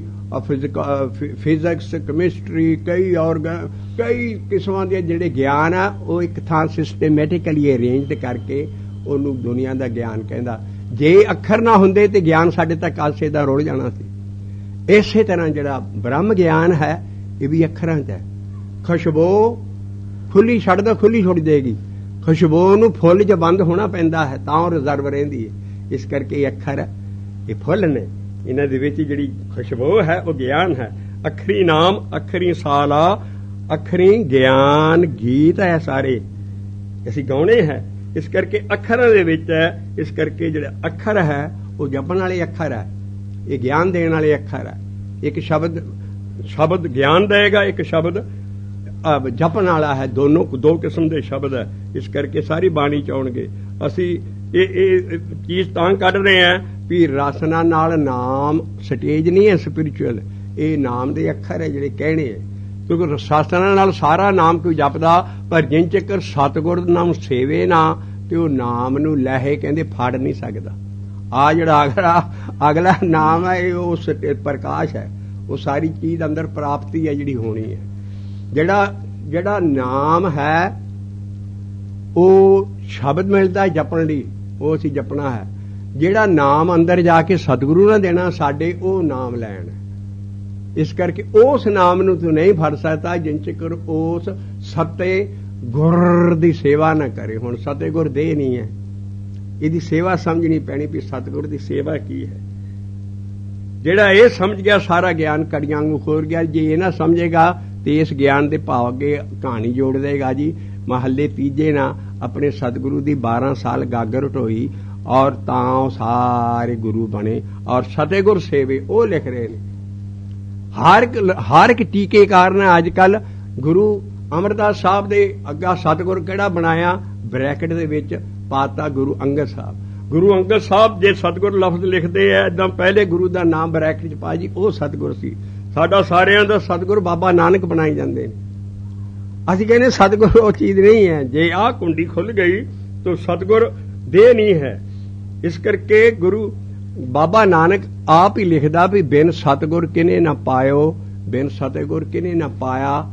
ਫਿਜ਼ਿਕਸ, ਕੈਮਿਸਟਰੀ, ਕਈ ਔਰ ਕਈ ਕਿਸਮਾਂ ਦੇ ਜਿਹੜੇ ਗਿਆਨ ਆ ਉਹ ਇੱਕ ਥਾਂ ਸਿਸਟੇਮੈਟਿਕਲੀ ਅਰੇਂਜਡ ਕਰਕੇ ਉਹਨੂੰ ਦੁਨੀਆ ਦਾ ਗਿਆਨ ਕਹਿੰਦਾ। ਜੇ ਅੱਖਰ ਨਾ ਹੁੰਦੇ ਤੇ ਗਿਆਨ ਸਾਡੇ ਤੱਕ ਆਸੇ ਦਾ ਰੁੜ ਜਾਣਾ ਸੀ। ਇਸੇ ਤਰ੍ਹਾਂ ਜਿਹੜਾ ਬ੍ਰਹਮ ਗਿਆਨ ਹੈ ਇਹ ਵੀ ਅੱਖਰਾਂ 'ਚ ਹੈ। ਖੁਸ਼ਬੂ ਖੁੱਲੀ ਛੱਡ ਦੋ, ਖੁੱਲੀ ਛੁੱਟ ਜਾਏਗੀ। ਖੁਸ਼ਬੂ ਨੂੰ ਫੁੱਲ 'ਚ ਬੰਦ ਹੋਣਾ ਪੈਂਦਾ ਹੈ ਤਾਂ ਉਹ ਰਿਜ਼ਰਵ ਰਹਿੰਦੀ ਹੈ। ਇਸ ਕਰਕੇ ਇਹ ਅੱਖਰ ਇਹ ਫੁੱਲ ਨੇ, ਇਹਨਾਂ ਦੇ ਵਿੱਚ ਜਿਹੜੀ ਖੁਸ਼ਬੂ ਹੈ ਉਹ ਗਿਆਨ ਹੈ। ਅੱਖਰੀ ਨਾਮ, ਅੱਖਰੀ ਸਾਲਾ, ਅੱਖਰੀ ਗਿਆਨ ਗੀਤ ਹੈ, ਸਾਰੇ ਅਸੀਂ ਗਾਉਣੇ ਹੈ। ਇਸ ਕਰਕੇ ਅੱਖਰਾਂ ਦੇ ਵਿੱਚ ਹੈ। ਇਸ ਕਰਕੇ ਜਿਹੜੇ ਅੱਖਰ ਹੈ ਉਹ ਜਪਣ ਵਾਲੇ ਅੱਖਰ ਹੈ, ਇਹ ਗਿਆਨ ਦੇਣ ਵਾਲੇ ਅੱਖਰ ਹੈ। ਇੱਕ ਸ਼ਬਦ ਸ਼ਬਦ ਗਿਆਨ ਦੇਗਾ, ਇੱਕ ਸ਼ਬਦ ਜਪਣ ਵਾਲਾ ਹੈ। ਦੋਨੋਂ ਦੋ ਕਿਸਮ ਦੇ ਸ਼ਬਦ ਹੈ। ਇਸ ਕਰਕੇ ਸਾਰੀ ਬਾਣੀ ਚ ਆਉਣਗੇ। ਅਸੀਂ ਇਹ ਇਹ ਚੀਜ਼ ਤਾਂ ਕੱਢ ਰਹੇ ਹਾਂ ਵੀ ਰਸਨਾ ਨਾਲ ਨਾਮ ਸਟੇਜ ਨਹੀਂ ਹੈ ਸਪਿਰਿਚੁਅਲ, ਇਹ ਨਾਮ ਦੇ ਅੱਖਰ ਹੈ ਜਿਹੜੇ ਕਹਿਣੇ ਹੈ। ਕਿਉਂਕਿ ਰਸਨਾ ਨਾਲ ਸਾਰਾ ਨਾਮ ਕੋਈ ਜਪਦਾ, ਪਰ ਜਿੰਨ ਚੱਕਰ ਸਤਿਗੁਰ ਨਾਮ ਸੇਵੇ ਨਾ ਤੇ ਉਹ ਨਾਮ ਨੂੰ ਲਹੇ ਕਹਿੰਦੇ ਫੜ ਨਹੀਂ ਸਕਦਾ। ਆ ਜਿਹੜਾ ਅਗਲਾ ਅਗਲਾ ਨਾਮ ਹੈ ਇਹ ਉਸ ਪ੍ਰਕਾਸ਼ ਹੈ, ਉਹ ਸਾਰੀ ਚੀਜ਼ ਅੰਦਰ ਪ੍ਰਾਪਤੀ ਹੈ ਜਿਹੜੀ ਹੋਣੀ ਹੈ। ਜਿਹੜਾ ਜਿਹੜਾ ਨਾਮ ਹੈ ਉਹ ਸ਼ਬਦ ਮਿਲਦਾ ਜਪਣ ਲਈ, ਉਹ ਅਸੀਂ ਜਪਣਾ ਹੈ। ਜਿਹੜਾ ਨਾਮ ਅੰਦਰ ਜਾ ਕੇ ਸਤਿਗੁਰੂ ਨੇ ਦੇਣਾ ਸਾਡੇ, ਉਹ ਨਾਮ ਲੈਣ। ਇਸ ਕਰਕੇ ਉਸ ਨਾਮ ਨੂੰ ਤੂੰ ਨਹੀਂ ਫੜ ਸਕਦਾ ਜਿੰਨ ਚਿਰ ਉਸ ਸਤੇ ਗੁਰ ਦੀ ਸੇਵਾ ਨਾ ਕਰੇ। ਹੁਣ ਸਤੇ ਗੁਰ ਦੇ ਨਹੀਂ ਹੈ, ਇਹਦੀ ਸੇਵਾ ਸਮਝਣੀ ਪੈਣੀ ਵੀ ਸਤਿਗੁਰ ਦੀ ਸੇਵਾ ਕੀ ਹੈ। ਜਿਹੜਾ ਇਹ ਸਮਝ ਗਿਆ ਸਾਰਾ ਗਿਆਨ ਕੜੀਆਂ ਨੂੰ ਖੋਰ ਗਿਆ। ਜੇ ਇਹ ਨਾ ਸਮਝੇਗਾ ਤੇ ਇਸ ਗਿਆਨ ਦੇ ਭਾਵ ਅੱਗੇ ਕਹਾਣੀ ਜੋੜ ਦੇਗਾ ਜੀ। ਮਹੱਲੇ ਤੀਜੇ ਨਾ ਆਪਣੇ ਸਤਿਗੁਰੂ ਦੀ ਬਾਰਾਂ ਸਾਲ ਗਾਗਰ ਢੋਈ ਔਰ ਤਾਂ ਸਾਰੇ ਗੁਰੂ ਬਣੇ ਔਰ ਸਤਿਗੁਰ ਸੇਵੇ ਉਹ ਲਿਖ ਰਹੇ ਨੇ। ਹਰ ਇੱਕ ਹਰ ਇੱਕ ਟੀਕੇਕਾਰ ਨੇ ਅੱਜ ਕੱਲ ਗੁਰੂ ਅਮਰਦਾਸ ਸਾਹਿਬ ਦੇ ਅੱਗਾ ਸਤਿਗੁਰ ਕਿਹੜਾ ਬਣਾਇਆ, ਬ੍ਰੈਕਟ ਦੇ ਵਿੱਚ ਪਾਤਾ ਗੁਰੂ ਅੰਗਦ ਸਾਹਿਬ। ਗੁਰੂ ਅੰਗਦ ਸਾਹਿਬ ਜੇ ਸਤਿਗੁਰ ਲਫ਼ਜ਼ ਲਿਖਦੇ ਆ ਏਦਾਂ ਪਹਿਲੇ ਗੁਰੂ ਦਾ ਨਾਮ ਬ੍ਰੈਕਟ ਚ ਪਾ ਜੀ, ਉਹ ਸਤਿਗੁਰ ਸੀ। ਸਾਡਾ ਸਾਰਿਆਂ ਦਾ ਸਤਿਗੁਰ ਬਾਬਾ ਨਾਨਕ ਬਣਾਈ ਜਾਂਦੇ ਨੇ। ਅਸੀਂ ਕਹਿੰਦੇ ਸਤਿਗੁਰ ਉਹ ਚੀਜ਼ ਨਹੀਂ ਹੈ। ਜੇ ਆਹ ਕੁੰਡੀ ਖੁੱਲ ਗਈ ਤਾਂ ਸਤਿਗੁਰ ਦੇ ਨਹੀਂ ਹੈ। ਇਸ ਕਰਕੇ ਗੁਰੂ ਬਾਬਾ ਨਾਨਕ ਆਪ ਹੀ ਲਿਖਦਾ ਵੀ ਬਿਨ ਸਤਿਗੁਰ ਕਿਨੇ ਨਾ ਪਾਇਓ, ਬਿਨ ਸਤਿਗੁਰ ਕਿਨੇ ਨਾ ਪਾਇਆ।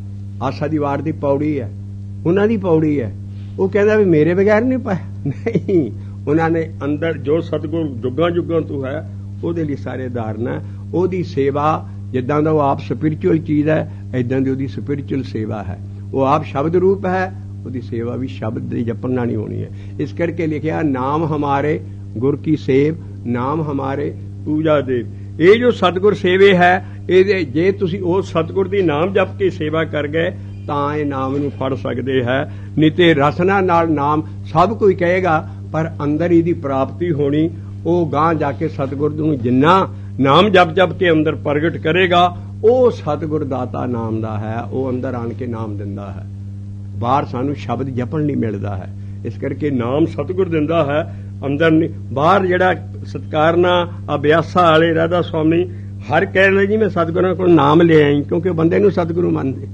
ਆਸਾ ਦੀ ਵਾਰ ਦੀ ਪੌੜੀ ਹੈ, ਉਹਨਾਂ ਦੀ ਪੌੜੀ ਹੈ। ਉਹ ਕਹਿੰਦਾ ਵੀ ਮੇਰੇ ਬਗੈਰ ਨਹੀਂ ਪਾਇਆ, ਨਹੀਂ, ਉਹਨਾਂ ਨੇ ਅੰਦਰ ਜੋ ਸਤਿਗੁਰ ਜੁਗਾਂ ਜੁਗਾਂ ਤੋਂ ਹੈ ਉਹਦੇ ਲਈ ਸਾਰੇ ਧਾਰਨ ਹੈ। ਉਹਦੀ ਸੇਵਾ ਜਿੱਦਾਂ ਦਾ ਉਹ ਆਪ ਸਪਿਰਿਚੁਅਲ ਚੀਜ਼ ਹੈ, ਏਦਾਂ ਦੀ ਉਹਦੀ ਸਪਿਰਿਚੁਅਲ ਸੇਵਾ ਹੈ। ਉਹ ਆਪ ਸ਼ਬਦ ਰੂਪ ਹੈ, ਉਹਦੀ ਸੇਵਾ ਵੀ ਸ਼ਬਦ ਦੇ ਜਪਣ ਨਾਲ ਨਹੀਂ ਹੋਣੀ ਹੈ। ਇਸ ਕਰਕੇ ਲਿਖਿਆ ਨਾਮ ਹਮਾਰੇ ਗੁਰ ਕੀ ਸੇਵ, ਨਾਮ ਹਮਾਰੇ ਪੂਜਾ ਦੇਵ। ਇਹ ਜੋ ਸਤਿਗੁਰ ਸੇਵੇ ਹੈ, ਇਹਦੇ ਜੇ ਤੁਸੀਂ ਉਸ ਸਤਿਗੁਰ ਦੀ ਨਾਮ ਜਪ ਕੇ ਸੇਵਾ ਕਰ ਗਏ ਤਾਂ ਇਹ ਨਾਮ ਨੂੰ ਫੜ ਸਕਦੇ ਹੈ। ਨਹੀਂ ਤੇ ਰਸਨਾ ਨਾਲ ਨਾਮ ਸਭ ਕੋਈ ਕਹੇਗਾ, ਪਰ ਅੰਦਰ ਇਹਦੀ ਪ੍ਰਾਪਤੀ ਹੋਣੀ। ਉਹ ਗਾਂ ਜਾ ਕੇ ਸਤਿਗੁਰ ਨੂੰ ਜਿੰਨਾ ਨਾਮ ਜਪ ਜਪ ਕੇ ਅੰਦਰ ਪ੍ਰਗਟ ਕਰੇਗਾ, ਉਹ ਸਤਿਗੁਰ ਦਾਤਾ ਨਾਮ ਦਾ ਹੈ। ਉਹ ਅੰਦਰ ਆਣ ਕੇ ਨਾਮ ਦਿੰਦਾ ਹੈ। ਬਾਹਰ ਸਾਨੂੰ ਸ਼ਬਦ ਜਪਣ ਨਹੀਂ ਮਿਲਦਾ ਹੈ। ਇਸ ਕਰਕੇ ਨਾਮ ਸਤਿਗੁਰ ਦਿੰਦਾ ਹੈ, ਅੰਦਰ ਨਹੀਂ। ਬਾਹਰ ਜਿਹੜਾ ਸਤਿਕਾਰਨਾ ਅਭਿਆਸਾ ਵਾਲੇ ਰਾਧਾ ਸੁਆਮੀ ਹਰ ਕਹਿੰਦੇ ਜੀ ਮੈਂ ਸਤਿਗੁਰਾਂ ਕੋਲ ਨਾਮ ਲੈ ਆਈ, ਕਿਉਂਕਿ ਬੰਦੇ ਨੂੰ ਸਤਿਗੁਰੂ ਮੰਨਦੇ।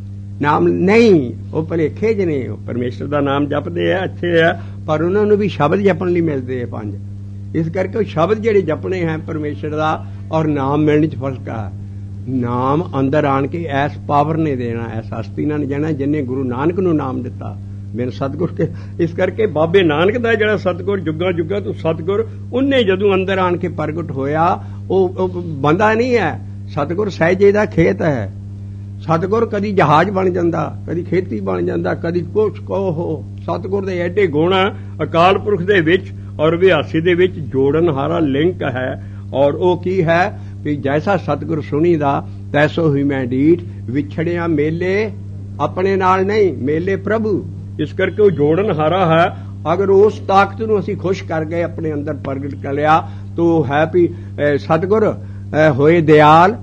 ਨਾਮ ਨਹੀਂ, ਉਹ ਭਲੇਖੇ ਜਿਹੇ ਨੇ। ਉਹ ਪਰਮੇਸ਼ਰ ਦਾ ਨਾਮ ਜਪਦੇ ਆ, ਅੱਛੇ ਆ, ਪਰ ਉਹਨਾਂ ਨੂੰ ਵੀ ਸ਼ਬਦ ਜਪਣ ਲਈ ਮਿਲਦੇ ਆ ਪੰਜ। ਇਸ ਕਰਕੇ ਉਹ ਸ਼ਬਦ ਜਿਹੜੇ ਜਪਣੇ ਹੈ ਪਰਮੇਸ਼ਰ ਦਾ ਔਰ ਨਾਮ ਮਿਲਣ 'ਚ ਫਰਕ ਆ। ਨਾਮ ਅੰਦਰ ਆਣ ਕੇ ਐਸ ਪਾਵਰ ਨੇ ਦੇਣਾ, ਐਸ ਹਸਤੀ ਨਾਲ ਜਾਣਾ ਜਿਹਨੇ ਗੁਰੂ ਨਾਨਕ ਨੂੰ ਨਾਮ ਦਿੱਤਾ ਬਿਨ ਸਤਿਗੁਰ ਕੇ। ਇਸ ਕਰਕੇ ਬਾਬੇ ਨਾਨਕ ਦਾ ਜਿਹੜਾ ਸਤਿਗੁਰ ਜੁਗਾਂ ਜੁਗਾਂ ਤੋਂ ਸਤਿਗੁਰ, ਉਹਨੇ ਜਦੋਂ ਅੰਦਰ ਆਣ ਕੇ ਪ੍ਰਗਟ ਹੋਇਆ, ਉਹ ਬੰਦਾ ਨਹੀਂ ਹੈ। ਸਤਿਗੁਰ ਸਹਿਜੇ ਦਾ ਖੇਤ ਹੈ। ਸਤਿਗੁਰ ਕਦੀ ਜਹਾਜ਼ ਬਣ ਜਾਂਦਾ, ਕਦੀ ਖੇਤੀ ਬਣ ਜਾਂਦਾ, ਕਦੀ ਕੁਛ ਕਹੋ। ਸਤਿਗੁਰ ਦੇ ਐਡੇ ਗੁਣ ਅਕਾਲ ਪੁਰਖ ਦੇ ਵਿੱਚ ਔਰ ਵਿਆਸੀ ਦੇ ਵਿੱਚ ਜੋੜਨ ਹਾਰਾ ਲਿੰਕ ਹੈ। ਔਰ ਉਹ ਕੀ ਹੈ ਵੀ ਜੈਸਾ ਸਤਿਗੁਰ ਸੁਣੀਦਾ ਤੈਸੋ ਹੀ ਮੈਂ ਡੀਠ। ਵਿਛੜਿਆ ਮੇਲੇ ਆਪਣੇ ਨਾਲ ਨਹੀਂ, ਮੇਲੇ ਪ੍ਰਭੂ। ਇਸ ਕਰਕੇ ਉਹ ਜੋੜਨ ਹਾਰਾ ਹੈ। ਅਗਰ ਉਸ ਤਾਕਤ ਨੂੰ ਅਸੀਂ ਖੁਸ਼ ਕਰ ਗਏ, ਆਪਣੇ ਅੰਦਰ ਪ੍ਰਗਟ ਕਰ ਲਿਆ, ਤਾਂ ਹੈ ਵੀ ਸਤਿਗੁਰ ਹੋਏ ਦਿਆਲ।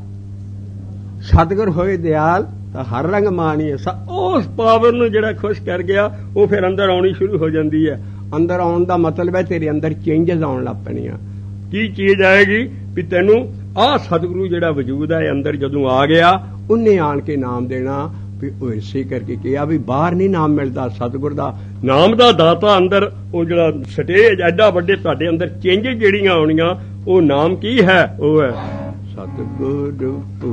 ਸਤਿਗੁਰ ਹੋਏ ਦਿਆਲ ਤਾਂ ਹਰ ਰੰਗ ਮਾਣੀਏ। ਉਸ ਪਾਵਰ ਨੂੰ ਜਿਹੜਾ ਖੁਸ਼ ਕਰ ਗਿਆ, ਉਹ ਫਿਰ ਅੰਦਰ ਆਉਣੀ ਸ਼ੁਰੂ ਹੋ ਜਾਂਦੀ ਹੈ। ਅੰਦਰ ਆਉਣ ਦਾ ਮਤਲਬ ਹੈ ਤੇਰੇ ਅੰਦਰ ਚੇਂਜਸ ਆਉਣ ਲੱਗ ਪੈਣੀਆਂ। ਕੀ ਚੀਜ਼ ਆਏਗੀ ਵੀ ਤੈਨੂੰ ਆਹ ਸਤਿਗੁਰੂ ਜਿਹੜਾ ਵਜੂਦ ਹੈ ਅੰਦਰ ਜਦੋਂ ਆ ਗਿਆ, ਉਹਨੇ ਆਣ ਕੇ ਨਾਮ ਦੇਣਾ। ਵੀ ਉਹ ਇਸੇ ਕਰਕੇ ਕਿਹਾ ਵੀ ਬਾਹਰ ਨਹੀਂ ਨਾਮ ਮਿਲਦਾ, ਸਤਿਗੁਰ ਦਾ ਨਾਮ ਦਾ ਦਾਤਾ ਅੰਦਰ। ਉਹ ਜਿਹੜਾ ਸਟੇਜ ਐਡਾ ਵੱਡੇ ਤੁਹਾਡੇ ਅੰਦਰ ਚੇਂਜਸ ਜਿਹੜੀਆਂ ਆਉਣੀਆਂ, ਉਹ ਨਾਮ ਕੀ ਹੈ? ਉਹ ਹੈ ਸਤਿਗੁਰ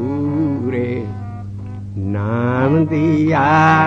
ਪੂਰੇ ਨਾਮ ਦਿਆ,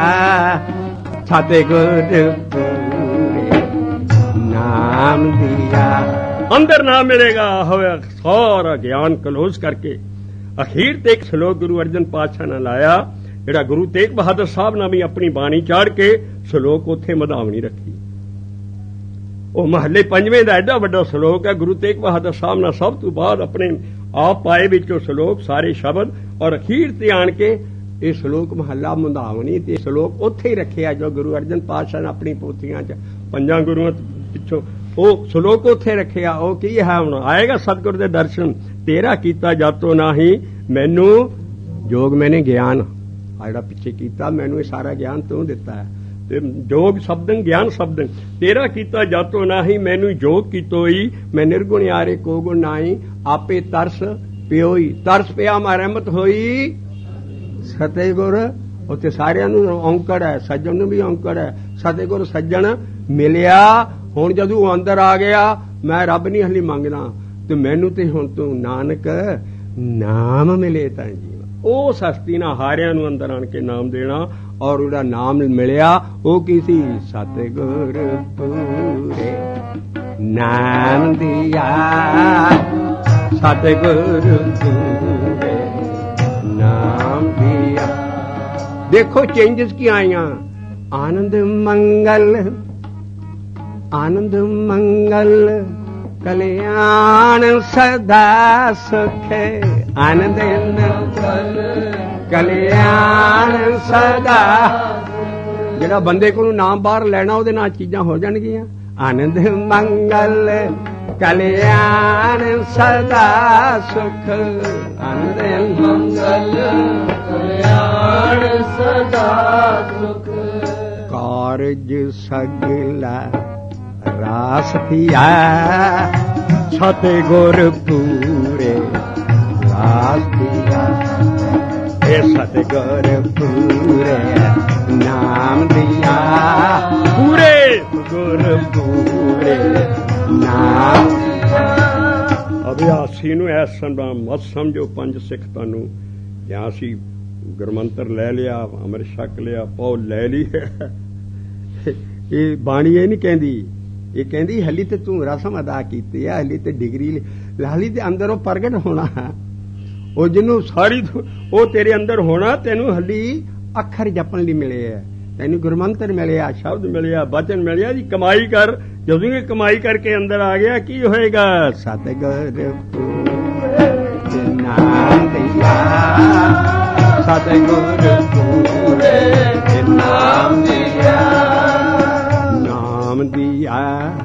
ਸਤਿਗੁਰ ਪੂਰੇ ਨਾਮ ਦਿਆ। ਅੰਦਰ ਨਾਮ ਮਿਲੇਗਾ ਹੋਇਆ ਸਾਰਾ ਗਿਆਨ ਕਲੋਜ਼ ਕਰਕੇ। ਅਖੀਰ ਤੇ ਇੱਕ ਸ਼ਲੋਕ ਗੁਰੂ ਅਰਜਨ ਪਾਤਸ਼ਾਹ ਨੇ ਲਾਇਆ, ਜਿਹੜਾ ਗੁਰੂ ਤੇਗ ਬਹਾਦਰ ਸਾਹਿਬ ਨੇ ਵੀ ਆਪਣੀ ਬਾਣੀ ਚਾੜ ਕੇ ਸ਼ਲੋਕ ਉੱਥੇ ਮਧਾਵਣੀ ਰੱਖੀ। ਉਹ ਮਹੱਲੇ ਪੰਜਵੇਂ ਦਾ ਐਡਾ ਵੱਡਾ ਸ਼ਲੋਕ ਹੈ। ਗੁਰੂ ਤੇਗ ਬਹਾਦਰ ਸਾਹਿਬ ਨੇ ਸਭ ਤੋਂ ਬਾਅਦ ਆਪਣੇ ਆਪ ਪਾਏ ਵਿੱਚੋਂ ਸ਼ਲੋਕ ਸਾਰੇ ਸ਼ਬਦ, ਔਰ ਅਖੀਰ ਤੇ ਆਣ ਕੇ ਇਹ ਸ਼ਲੋਕ ਮਹੱਲਾ ਮਧਾਵਣੀ ਤੇ ਸ਼ਲੋਕ ਉੱਥੇ ਹੀ ਰੱਖਿਆ ਜੋ ਗੁਰੂ ਅਰਜਨ ਪਾਤਸ਼ਾਹ ਨੇ ਆਪਣੀ ਪੋਥੀਆਂ 'ਚ ਪੰਜਾਂ ਗੁਰੂਆਂ ਪਿੱਛੋਂ ਉਹ ਸ਼ਲੋਕ ਉੱਥੇ ਰੱਖਿਆ। ਉਹ ਕੀ ਹੈ? ਹੁਣ ਆਏਗਾ ਸਤਿਗੁਰ ਦੇ ਦਰਸ਼ਨ। ਤੇਰਾ ਕੀਤਾ ਜਾਤੋ ਨਾਹੀ ਮੈਨੂੰ ਜੋਗ ਮੈਨੇ ਗਿਆਨ, ਆ ਜਿਹੜਾ ਪਿੱਛੇ ਕੀਤਾ ਮੈਨੂੰ ਇਹ ਸਾਰਾ ਗਿਆਨ ਤੂੰ ਦਿੱਤਾ ਹੈ। ਤੇ ਜੋਗ ਸ਼ਬਦਨ ਗਿਆਨ ਸ਼ਬਦਨ, ਤੇਰਾ ਕੀਤਾ ਜਾਤੋ ਨਾਹੀ ਮੈਨੂੰ ਜੋਗ ਕੀਤੋਈ। ਮੈਂ ਨਿਰਗੁਣ ਯਾਰੇ ਕੋ ਗੁਣ ਨਾਹੀ, ਆਪੇ ਤਰਸ ਪਿਓਈ। ਤਰਸ ਪਿਆ ਮਾ ਰਹਿਮਤ ਹੋਈ। ਸਤਿਗੁਰ ਉੱਥੇ ਸਾਰਿਆਂ ਨੂੰ ਔਂਕੜ ਹੈ, ਸੱਜਣ ਨੂੰ ਵੀ ਔਂਕੜ ਹੈ। ਸਤਿਗੁਰ ਸੱਜਣ ਮਿਲਿਆ। ਹੁਣ ਜਦੋਂ ਉਹ ਅੰਦਰ ਆ ਗਿਆ, ਮੈਂ ਰੱਬ ਨਹੀਂ ਹਲੀ ਮੰਗਦਾ ਤੇ ਮੈਨੂੰ ਤੇ ਹੁਣ ਤੂੰ ਨਾਨਕ ਨਾਮ ਮਿਲੇ ਤਾਂ ਜੀਵਨ। ਉਹ ਹਸਤੀ ਨਾਲ ਹਾਰਿਆਂ ਨੂੰ ਅੰਦਰ ਆਣ ਕੇ ਨਾਮ ਦੇਣਾ। ਔਰ ਉਹਦਾ ਨਾਮ ਮਿਲਿਆ ਉਹ ਕੀ ਸੀ? ਸਤਿਗੁਰ ਪੂਰੇ ਨਾਮ ਦਿਆ, ਸਤਿਗੁਰ ਪੂਰੇ ਨਾਮ ਦਿਆ। ਦੇਖੋ ਚੇਂਜਸ ਕੀ ਆਈਆਂ। ਆਨੰਦ ਮੰਗਲ, ਆਨੰਦ ਮੰਗਲ ਕਲਿਆਣ ਸਦਾ ਸੁਖੇ। ਆਨੰਦ ਮੰਗਲ ਕਲਿਆਣ ਸਦਾ। ਜਿਹੜਾ ਬੰਦੇ ਕੋਲ ਨਾਮ ਬਾਹਰ ਲੈਣਾ, ਉਹਦੇ ਨਾਲ ਚੀਜ਼ਾਂ ਹੋ ਜਾਣਗੀਆਂ। ਆਨੰਦ ਮੰਗਲ ਕਲਿਆਣ ਸਦਾ ਸੁਖ। ਆਨੰਦ ਮੰਗਲ ਕਲਿਆਣ ਸਦਾ ਸੁਖ। ਕਾਰਜ ਸਗਲਾ ਰਾਸ ਥੀਆ, ਸਤਿਗੁਰ ਪੂਰੇ ਦਾਸ ਦਿਆ ਇਹ ਸਤਿਗੁਰ ਪੂਰੇ ਨਾਮ ਦਿਆ ਪੂਰੇ ਗੁਰ ਪੂਰੇ ਨਾਮ ਅਭਿਆਸੀ ਨੂੰ ਐਸ ਸਮਝਾ ਮਤ ਸਮਝੋ ਪੰਜ ਸਿੱਖ ਤੁਹਾਨੂੰ ਜਾਂ ਅਸੀਂ ਗੁਰਮੰਤਰ ਲੈ ਲਿਆ ਅੰਮ੍ਰਿਤ ਛਕ ਲਿਆ ਪੌ ਲੈ ਲਈ ਇਹ ਬਾਣੀ ਇਹ ਨਹੀਂ ਕਹਿੰਦੀ ਇਹ ਕਹਿੰਦੀ ਹਲੀ ਤੇ ਤੂੰ ਰਸਮ ਅਦਾ ਕੀਤੀ ਹੈ ਹਲੀ ਤੇ ਡਿਗਰੀ ਹਲੀ ਤੇ ਅੰਦਰ ਉਹ ਪ੍ਰਗਟ ਹੋਣਾ ਉਹ ਜਿਹਨੂੰ ਸਾਰੀ ਉਹ ਤੇਰੇ ਅੰਦਰ ਹੋਣਾ ਤੈਨੂੰ ਹਲੀ ਅੱਖਰ ਜਪਣ ਲਈ ਮਿਲੇ ਹੈ ਤੈਨੂੰ ਗੁਰਮੰਤਰ ਮਿਲਿਆ ਸ਼ਬਦ ਮਿਲਿਆ ਬਚਨ ਮਿਲਿਆ ਜੀ ਕਮਾਈ ਕਰ ਜਦੋਂ ਇਹ ਕਮਾਈ ਕਰਕੇ ਅੰਦਰ ਆ ਗਿਆ ਕੀ ਹੋਏਗਾ ਸਤਿਗੁਰ ਪੂਰੇ ਨਾਮ ਦਿਆ ਸਤਿਗੁਰ ਪੂਰੇ ਨਾਮ ਦਿਆ ਨਾਮ ਦਿਆ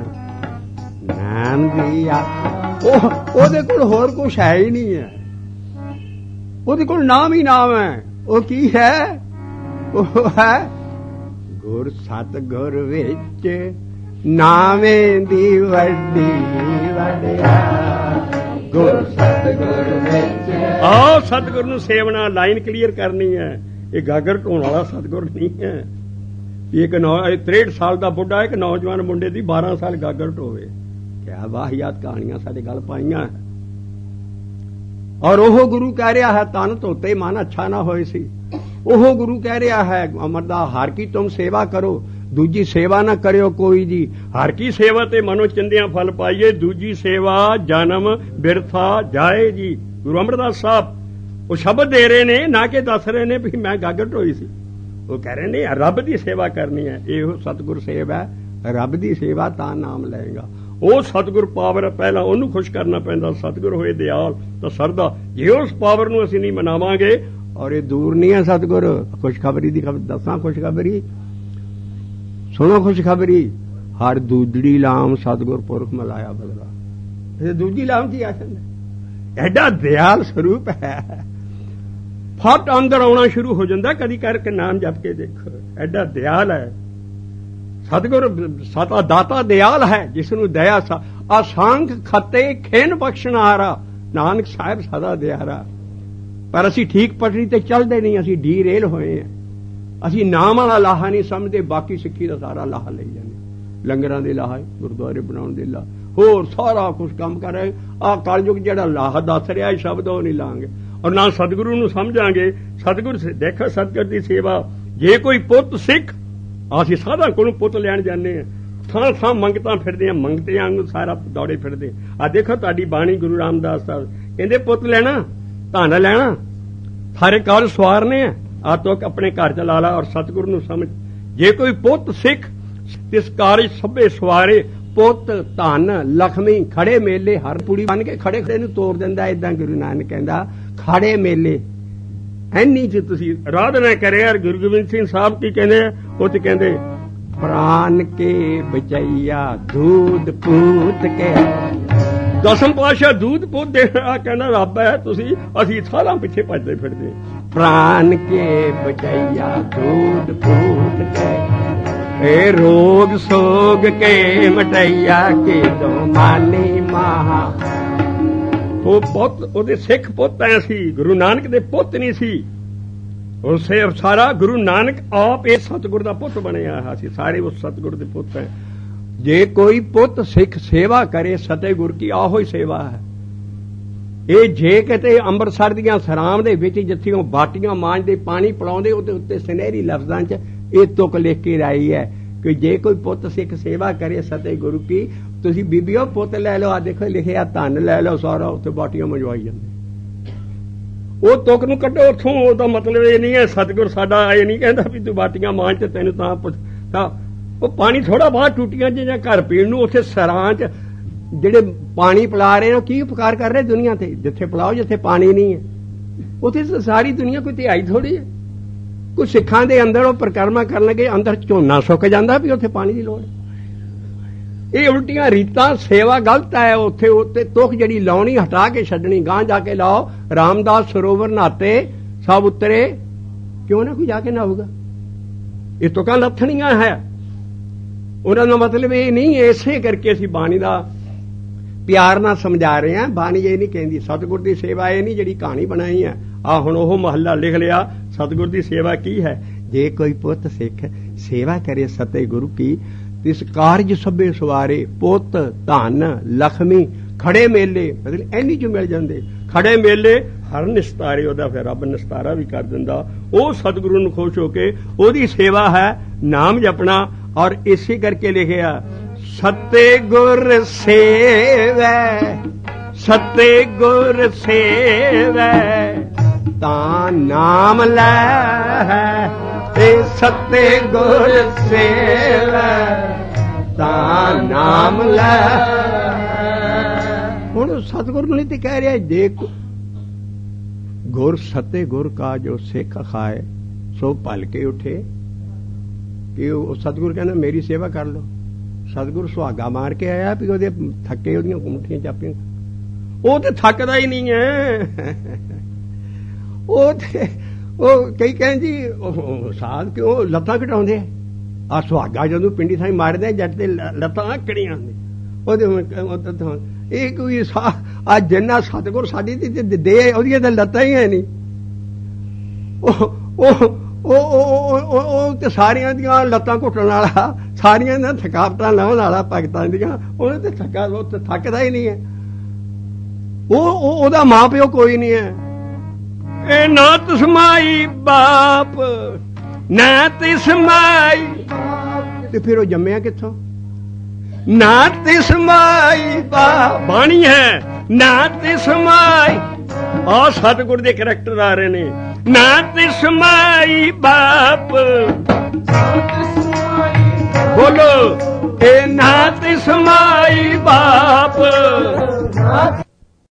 ਨਾਮ ਦਿਆ ਉਹ ਉਹਦੇ ਕੋਲ ਹੋਰ ਕੁਛ ਹੈ ਹੀ ਨਹੀਂ ਹੈ ਉਹਦੇ ਕੋਲ ਨਾਮ ਹੀ ਨਾਮ ਹੈ ਉਹ ਕੀ ਹੈ ਉਹ ਹੈ ਗੁਰ ਸਤਿਗੁਰ ਵਿੱਚ ਨਾਵੇਂ ਦੀ ਵੱਡੀ ਵਡਿਆ ਗੁਰ ਸਤਿਗੁਰ ਵਿੱਚ ਆਹ ਸਤਿਗੁਰ ਨੂੰ ਸੇਵਨਾ ਲਾਈਨ ਕਲੀਅਰ ਕਰਨੀ ਹੈ ਇਹ ਗਾਗਰ ਢੋਣ ਵਾਲਾ ਸਤਿਗੁਰ ਨਹੀਂ ਹੈ ਇੱਕ ਤਰੇਹਠ ਸਾਲ ਦਾ ਬੁੱਢਾ ਇੱਕ ਨੌਜਵਾਨ ਮੁੰਡੇ ਦੀ ਬਾਰਾਂ ਸਾਲ ਗਾਗਰ ਢੋਵੇ ਕਿਆ ਵਾਹਿਯਾਤ ਕਹਾਣੀਆਂ ਸਾਡੇ ਗੱਲ ਪਾਈਆਂ ਔਰ ਉਹ ਗੁਰੂ ਕਹਿ ਰਿਹਾ ਹੈ ਤਨ ਧੋਤੇ ਮਨ ਅੱਛਾ ਨਾ ਹੋਏ ਸੀ ਉਹ ਗੁਰੂ ਕਹਿ ਰਿਹਾ ਹੈ ਅਮਰਦਾ ਹਰ ਕੀ ਤੁਮ ਸੇਵਾ ਕਰੋ ਦੂਜੀ ਸੇਵਾ ਨਾ ਕਰਿਓ ਕੋਈ ਜੀ ਹਰ ਕੀ ਸੇਵਾ ਤੇ ਮਨੋ ਚਿੰਦਿਆਂ ਫਲ ਪਾਈਏ ਦੂਜੀ ਸੇਵਾ ਜਨਮ ਬਿਰਥਾ ਜਾਏ ਜੀ ਗੁਰੂ ਅਮਰਦਾਸ ਸਾਹਿਬ ਉਹ ਸ਼ਬਦ ਦੇ ਰਹੇ ਨੇ ਨਾ ਕਿ ਦੱਸ ਰਹੇ ਨੇ ਵੀ ਮੈਂ ਗਾਗਰ ਢੋਈ ਸੀ ਉਹ ਕਹਿ ਰਹੇ ਨੇ ਰੱਬ ਦੀ ਸੇਵਾ ਕਰਨੀ ਹੈ ਇਹੋ ਸਤਿਗੁਰ ਸੇਵਾ ਹੈ ਰੱਬ ਦੀ ਸੇਵਾ ਤਾਂ ਨਾਮ ਲਏਗਾ ਉਹ ਸਤਿਗੁਰ ਪਾਵਰ ਪਹਿਲਾਂ ਉਹਨੂੰ ਖੁਸ਼ ਕਰਨਾ ਪੈਂਦਾ ਸਤਿਗੁਰ ਹੋਏ ਦਿਆਲ ਤਾਂ ਸਰਦਾ ਜੇ ਉਸ ਪਾਵਰ ਨੂੰ ਅਸੀਂ ਨਹੀਂ ਮਨਾਵਾਂਗੇ ਔਰ ਇਹ ਦੂਰ ਨਹੀਂ ਹੈ ਸਤਿਗੁਰ ਖੁਸ਼ਖਬਰੀ ਦੀ ਖਬਰ ਦੱਸਾਂ ਖੁਸ਼ਖਬਰੀ ਸੁਣੋ ਖੁਸ਼ਖਬਰੀ ਹਰ ਦੂਜੜੀ ਲਾਮ ਸਤਿਗੁਰ ਪੁਰਖ ਮਲਾਇਆ ਬਦਲਾ ਇਹ ਦੂਜੀ ਲਾਮ ਕੀ ਆਖਣ ਐਡਾ ਦਿਆਲ ਸਰੂਪ ਹੈ ਫਟ ਅੰਦਰ ਆਉਣਾ ਸ਼ੁਰੂ ਹੋ ਜਾਂਦਾ ਕਦੀ ਕਰਕੇ ਨਾਮ ਜਪ ਕੇ ਦੇਖੋ ਐਡਾ ਦਿਆਲ ਹੈ ਸਤਿਗੁਰ ਸਤਾ ਦਾਤਾ ਦਿਆਲ ਹੈ ਜਿਸ ਨੂੰ ਦਇਆ ਅਸੰਖ ਖੱਤੇ ਖੇਨ ਬਖਸ਼ਣਹਾਰਾ ਨਾਨਕ ਸਾਹਿਬ ਸਦਾ ਦਿਆਰਾ ਪਰ ਅਸੀਂ ਠੀਕ ਪਟੜੀ ਤੇ ਚੱਲਦੇ ਨਹੀਂ ਅਸੀਂ ਡੀ ਰੇਲ ਹੋਏ ਹਾਂ ਅਸੀਂ ਨਾਮ ਵਾਲਾ ਲਾਹਾ ਨਹੀਂ ਸਮਝਦੇ ਬਾਕੀ ਸਿੱਖੀ ਦਾ ਸਾਰਾ ਲਾਹਾ ਲਈ ਜਾਂਦੇ ਲੰਗਰਾਂ ਦੇ ਲਾਹਾ ਗੁਰਦੁਆਰੇ ਬਣਾਉਣ ਦੇ ਲਾਹਾ ਹੋਰ ਸਾਰਾ ਕੁਝ ਕੰਮ ਕਰ ਰਹੇ ਆਹ ਕਲਯੁਗ ਜਿਹੜਾ ਲਾਹਾ ਦੱਸ ਰਿਹਾ ਸ਼ਬਦ ਉਹ ਨਹੀਂ ਲਾਂਗੇ ਔਰ ਨਾ ਸਤਿਗੁਰੂ ਨੂੰ ਸਮਝਾਂਗੇ ਸਤਿਗੁਰ ਦੇਖੋ ਸਤਿਗੁਰ ਦੀ ਸੇਵਾ ਜੇ ਕੋਈ ਪੁੱਤ ਸਿੱਖ ਅਸੀਂ ਸਾਧਾਂ ਕੋਲੋਂ ਪੁੱਤ ਲੈਣ ਜਾਂਦੇ ਹਾਂ ਥਾਂ ਥਾਂ ਮੰਗਤਾਂ ਫਿਰਦੇ ਆ ਮੰਗਤੇ ਵਾਂਗੂ ਸਾਰਾ ਦੌੜੇ ਫਿਰਦੇ ਆ ਦੇਖੋ ਤੁਹਾਡੀ ਬਾਣੀ ਗੁਰੂ ਰਾਮਦਾਸ ਸਾਹਿਬ ਕਹਿੰਦੇ ਪੁੱਤ ਲੈਣਾ ਧਨ ਲੈਣਾ ਸਾਰੇ ਕਾਲ ਸਵਾਰਨੇ ਆ ਆ ਤੋ ਆਪਣੇ ਘਰ ਚ ਲਾ ਲਾ ਔਰ ਸਤਿਗੁਰ ਨੂੰ ਸਮਝ ਜੇ ਕੋਈ ਪੁੱਤ ਸਿੱਖ ਤਿਸ ਕਾਰਜ ਸਭੇ ਸਵਾਰੇ ਪੁੱਤ ਧਨ ਲਖਮੀ ਖੜੇ ਮੇਲੇ ਹਰ ਪੂੜੀ ਬਣ ਕੇ ਖੜੇ ਖੜੇ ਨੂੰ ਤੋੜ ਦਿੰਦਾ ਏਦਾਂ ਗੁਰੂ ਨਾਨਕ ਕਹਿੰਦਾ ਖੜੇ ਮੇਲੇ ਐਨੀ ਚ ਤੁਸੀਂ ਆਰਾਧਨਾ ਕਰੇ ਯਾਰ ਗੁਰੂ ਗੋਬਿੰਦ ਸਿੰਘ ਸਾਹਿਬ ਕੀ ਕਹਿੰਦੇ ਆ ਉਹ ਚ ਕਹਿੰਦੇ ਪ੍ਰਾਨ ਕੇ ਬਚਈਆ ਦੂਧ ਪੂਤ ਕੇ ਦਸਮ ਪਾਤਸ਼ਾਹ ਦੂਧ ਪੁੱਤ ਦੇ ਆ ਕਹਿੰਦਾ ਰੱਬ ਹੈ ਤੁਸੀਂ ਅਸੀਂ ਸਾਲਾਂ ਪਿੱਛੇ ਭੱਜਦੇ ਫਿਰਦੇ ਪ੍ਰਾਨ ਕੇ ਬਚਈਆ ਦੂਧ ਪੂਤ ਕੇ ਏ ਰੋਗ ਸੋਗ ਕੇ ਮਟਈਆ ਕੇ ਦੋ ਮਾਨੀ ਮਹਾ ਉਹ ਪੁੱਤ ਉਹਦੇ ਸਿੱਖ ਪੁੱਤ ਐ ਸੀ ਗੁਰੂ ਨਾਨਕ ਦੇ ਪੁੱਤ ਨਹੀਂ ਸੀ ਉਸੇ ਸਾਰਾ ਗੁਰੂ ਨਾਨਕ ਆਪ ਇਹ ਸਤਿਗੁਰ ਦਾ ਪੁੱਤ ਬਣਿਆ ਸੀ ਸਾਰੇ ਉਸ ਸਤਿਗੁਰ ਦੇ ਪੁੱਤ ਹੈ ਜੇ ਕੋਈ ਪੁੱਤ ਸਿੱਖ ਸੇਵਾ ਕਰੇ ਸਤਿਗੁਰ ਕੀ ਆਹੋ ਹੀ ਸੇਵਾ ਹੈ ਇਹ ਜੇ ਕਿਤੇ ਅੰਮ੍ਰਿਤਸਰ ਦੀਆਂ ਸਰਾਮ ਦੇ ਵਿੱਚ ਜਿੱਥੇ ਉਹ ਬਾਟੀਆਂ ਮਾਂਜਦੇ ਪਾਣੀ ਪਿਲਾਉਂਦੇ ਉਹਦੇ ਉੱਤੇ ਸੁਨਹਿਰੀ ਲਫ਼ਜ਼ਾਂ 'ਚ ਇਹ ਤੁਕ ਲਿਖ ਕੇ ਰਾਈ ਹੈ ਕਿ ਜੇ ਕੋਈ ਪੁੱਤ ਸਿੱਖ ਸੇਵਾ ਕਰੇ ਸਤਿਗੁਰੂ ਕੀ ਤੁਸੀਂ ਬੀਬੀਓ ਪੁੱਤ ਲੈ ਲਓ ਆ ਦੇਖੋ ਲਿਖਿਆ ਧਨ ਲੈ ਲਓ ਸਾਰਾ ਉੱਥੇ ਬਾਟੀਆਂ ਮੰਜਵਾਈ ਜਾਂਦੇ ਉਹ ਤੁਕ ਨੂੰ ਕੱਢੋ ਉੱਥੋਂ ਉਹਦਾ ਮਤਲਬ ਇਹ ਨਹੀਂ ਹੈ ਸਤਿਗੁਰ ਸਾਡਾ ਇਹ ਨਹੀਂ ਕਹਿੰਦਾ ਵੀ ਤੂੰ ਬਾਟੀਆਂ ਮਾਂਜ ਤੇ ਤੈਨੂੰ ਤਾਂ ਤਾਂ ਉਹ ਪਾਣੀ ਥੋੜਾ ਬਾਹਰ ਟੂਟੀਆਂ 'ਚ ਜਾਂ ਘਰ ਪੀਣ ਨੂੰ ਉੱਥੇ ਸਰਾਂ 'ਚ ਜਿਹੜੇ ਪਾਣੀ ਪਿਲਾ ਰਹੇ ਨੇ ਕੀ ਉਪਕਾਰ ਕਰ ਰਹੇ ਦੁਨੀਆ ਤੇ ਜਿੱਥੇ ਪਿਲਾਓ ਜਿੱਥੇ ਪਾਣੀ ਨਹੀਂ ਹੈ ਉੱਥੇ ਸਾਰੀ ਦੁਨੀਆ ਕੋਈ ਧਿਆਈ ਥੋੜੀ ਹੈ ਕੋਈ ਸਿੱਖਾਂ ਦੇ ਅੰਦਰ ਉਹ ਪਰਿਕਰਮਾ ਕਰਨ ਲੱਗੇ ਅੰਦਰ ਝੋਨਾ ਸੁੱਕ ਜਾਂਦਾ ਵੀ ਉੱਥੇ ਪਾਣੀ ਦੀ ਲੋੜ ਇਹ ਉਲਟੀਆਂ ਰੀਤਾਂ ਸੇਵਾ ਗਲਤ ਹੈ ਉੱਥੇ ਉੱਤੇ ਤੁਕ ਜਿਹੜੀ ਲਾਉਣੀ ਹਟਾ ਕੇ ਛੱਡਣੀ ਗਾਂ ਜਾ ਕੇ ਲਾਓ ਰਾਮਦਾਸ ਸਰੋਵਰ ਨਹਾਤੇ ਸਭ ਉਤਰੇ ਕਿਉਂ ਨਾ ਕੋਈ ਜਾ ਕੇ ਨਹਾਊਗਾ ਇਹ ਤੁਕਾਂ ਲੱਥਣੀਆਂ ਹੈ ਉਹਨਾਂ ਦਾ ਮਤਲਬ ਇਹ ਨਹੀਂ ਇਸੇ ਕਰਕੇ ਅਸੀਂ ਬਾਣੀ ਦਾ ਪਿਆਰ ਨਾਲ ਸਮਝਾ ਰਹੇ ਹਾਂ। ਬਾਣੀ ਇਹ ਨਹੀਂ ਕਹਿੰਦੀ ਸਤਿਗੁਰ ਦੀ ਸੇਵਾ ਇਹ ਨਹੀਂ ਜਿਹੜੀ ਕਹਾਣੀ ਬਣਾਈ ਹੈ। ਆ ਹੁਣ ਉਹ ਮਹੱਲਾ ਲਿਖ ਲਿਆ ਸਤਿਗੁਰ ਦੀ ਸੇਵਾ ਕੀ ਹੈ। ਜੇ ਕੋਈ ਪੁੱਤ ਸਿੱਖ ਸੇਵਾ ਕਰੇ ਸਤੇ ਗੁਰੂ ਕੀ ਤਿਸ ਕਾਰਜ ਸਭੇ ਸਵਾਰੇ ਪੁੱਤ ਧਨ ਲਖਮੀ ਖੜੇ ਮੇਲੇ ਮਤਲਬ ਐਨੀ ਚ ਮਿਲ ਜਾਂਦੇ। ਖੜੇ ਮੇਲੇ ਹਰ ਨਿਸਤਾਰੇ ਉਹਦਾ ਫਿਰ ਰੱਬ ਨਿਸਤਾਰਾ ਵੀ ਕਰ ਦਿੰਦਾ। ਉਹ ਸਤਿਗੁਰੂ ਨੂੰ ਖੁਸ਼ ਹੋ ਕੇ ਉਹਦੀ ਸੇਵਾ ਹੈ ਨਾਮ ਜਪਣਾ। ਔਰ ਇਸੇ ਕਰਕੇ ਲਿਖਿਆ ਸਤੇ ਗੁਰ ਸੇਵੈ ਸਤੇ ਗੁਰ ਸੇਵੈ ਤਾਂ ਨਾਮ ਲੈ ਤੇ ਸਤੇ ਗੁਰ ਸੇਵੈ ਤਾਂ ਨਾਮ ਲੈ। ਹੁਣ ਸਤਿਗੁਰ ਨੂੰ ਤੇ ਕਹਿ ਰਿਹਾ ਦੇਖ ਗੁਰ ਸਤੇ ਗੁਰ ਕਾ ਜੋ ਸਿੱਖ ਖਾਏ ਸੋ ਭਲ ਕੇ ਉਠੇ ਕਿ ਉਹ ਸਤਿਗੁਰ ਕਹਿੰਦਾ ਮੇਰੀ ਸੇਵਾ ਕਰ ਲਓ। ਸਤਿਗੁਰ ਸੁਹਾਗਾ ਮਾਰ ਕੇ ਆਇਆ ਵੀ ਉਹਦੇ ਥੱਕੇ ਉਹਦੀਆਂ ਮੁੱਠੀਆਂ ਚਾਪੀਆਂ। ਉਹ ਤੇ ਥੱਕਦਾ ਹੀ ਨਹੀਂ ਹੈ। ਉਹ ਤੇ ਉਹ ਕਈ ਕਹਿੰਦੇ ਜੀ ਸਾਧ ਕਿਉਂ ਲੱਤਾਂ ਘਟਾਉਂਦੇ ਆ ਸੁਹਾਗਾ ਜਦੋਂ ਪਿੰਡੀ ਥਾਈ ਮਾਰਦੇ ਜੱਟ ਤੇ ਲੱਤਾਂ ਆਕੜੀਆਂ ਉਹਦੇ ਇਹ ਕੋਈ ਆ ਜਿੰਨਾ ਸਤਿਗੁਰ ਸਾਡੀ ਦੇ ਉਹਦੀਆਂ ਤਾਂ ਲੱਤਾਂ ਹੀ ਹੈ ਨਹੀਂ। ਉਹ ਉਹ ਤੇ ਸਾਰੀਆਂ ਦੀਆਂ ਲੱਤਾਂ ਘੁੱਟਣ ਵਾਲਾ ਸਾਰੀਆਂ ਦੀਆਂ ਥਕਾਵਟਾਂ ਲਾਉਣ ਵਾਲਾ ਭਗਤਾਂ ਦੀਆਂ ਉਹਨੇ ਤੇ ਥੱਕਾ ਉਹ ਤੇ ਥੱਕਦਾ ਹੀ ਨਹੀਂ ਹੈ। ਉਹ ਉਹਦਾ ਮਾਂ ਪਿਓ ਕੋਈ ਨਹੀਂ ਹੈ। ਇਹ ਨਾ ਤਸਮਾਈ ਬਾਪ ਨਾ ਤਸਮਾਈ ਤੇ ਫਿਰ ਉਹ ਜੰਮਿਆ ਕਿੱਥੋਂ। ਨਾ ਤਸਮਾਈ ਬਾਪ ਬਾਣੀ ਹੈ ਨਾ ਤਸਮਾਈ। ਆ ਸਤਿਗੁਰ ਦੇ ਕਰੈਕਟਰ ਆ ਰਹੇ ਨੇ। ਨਾ ਤਸਮਾਈ ਬਾਪ ਬੋਲੋ ਇਹ ਨਾ ਤਸਮਾਈ ਬਾਪ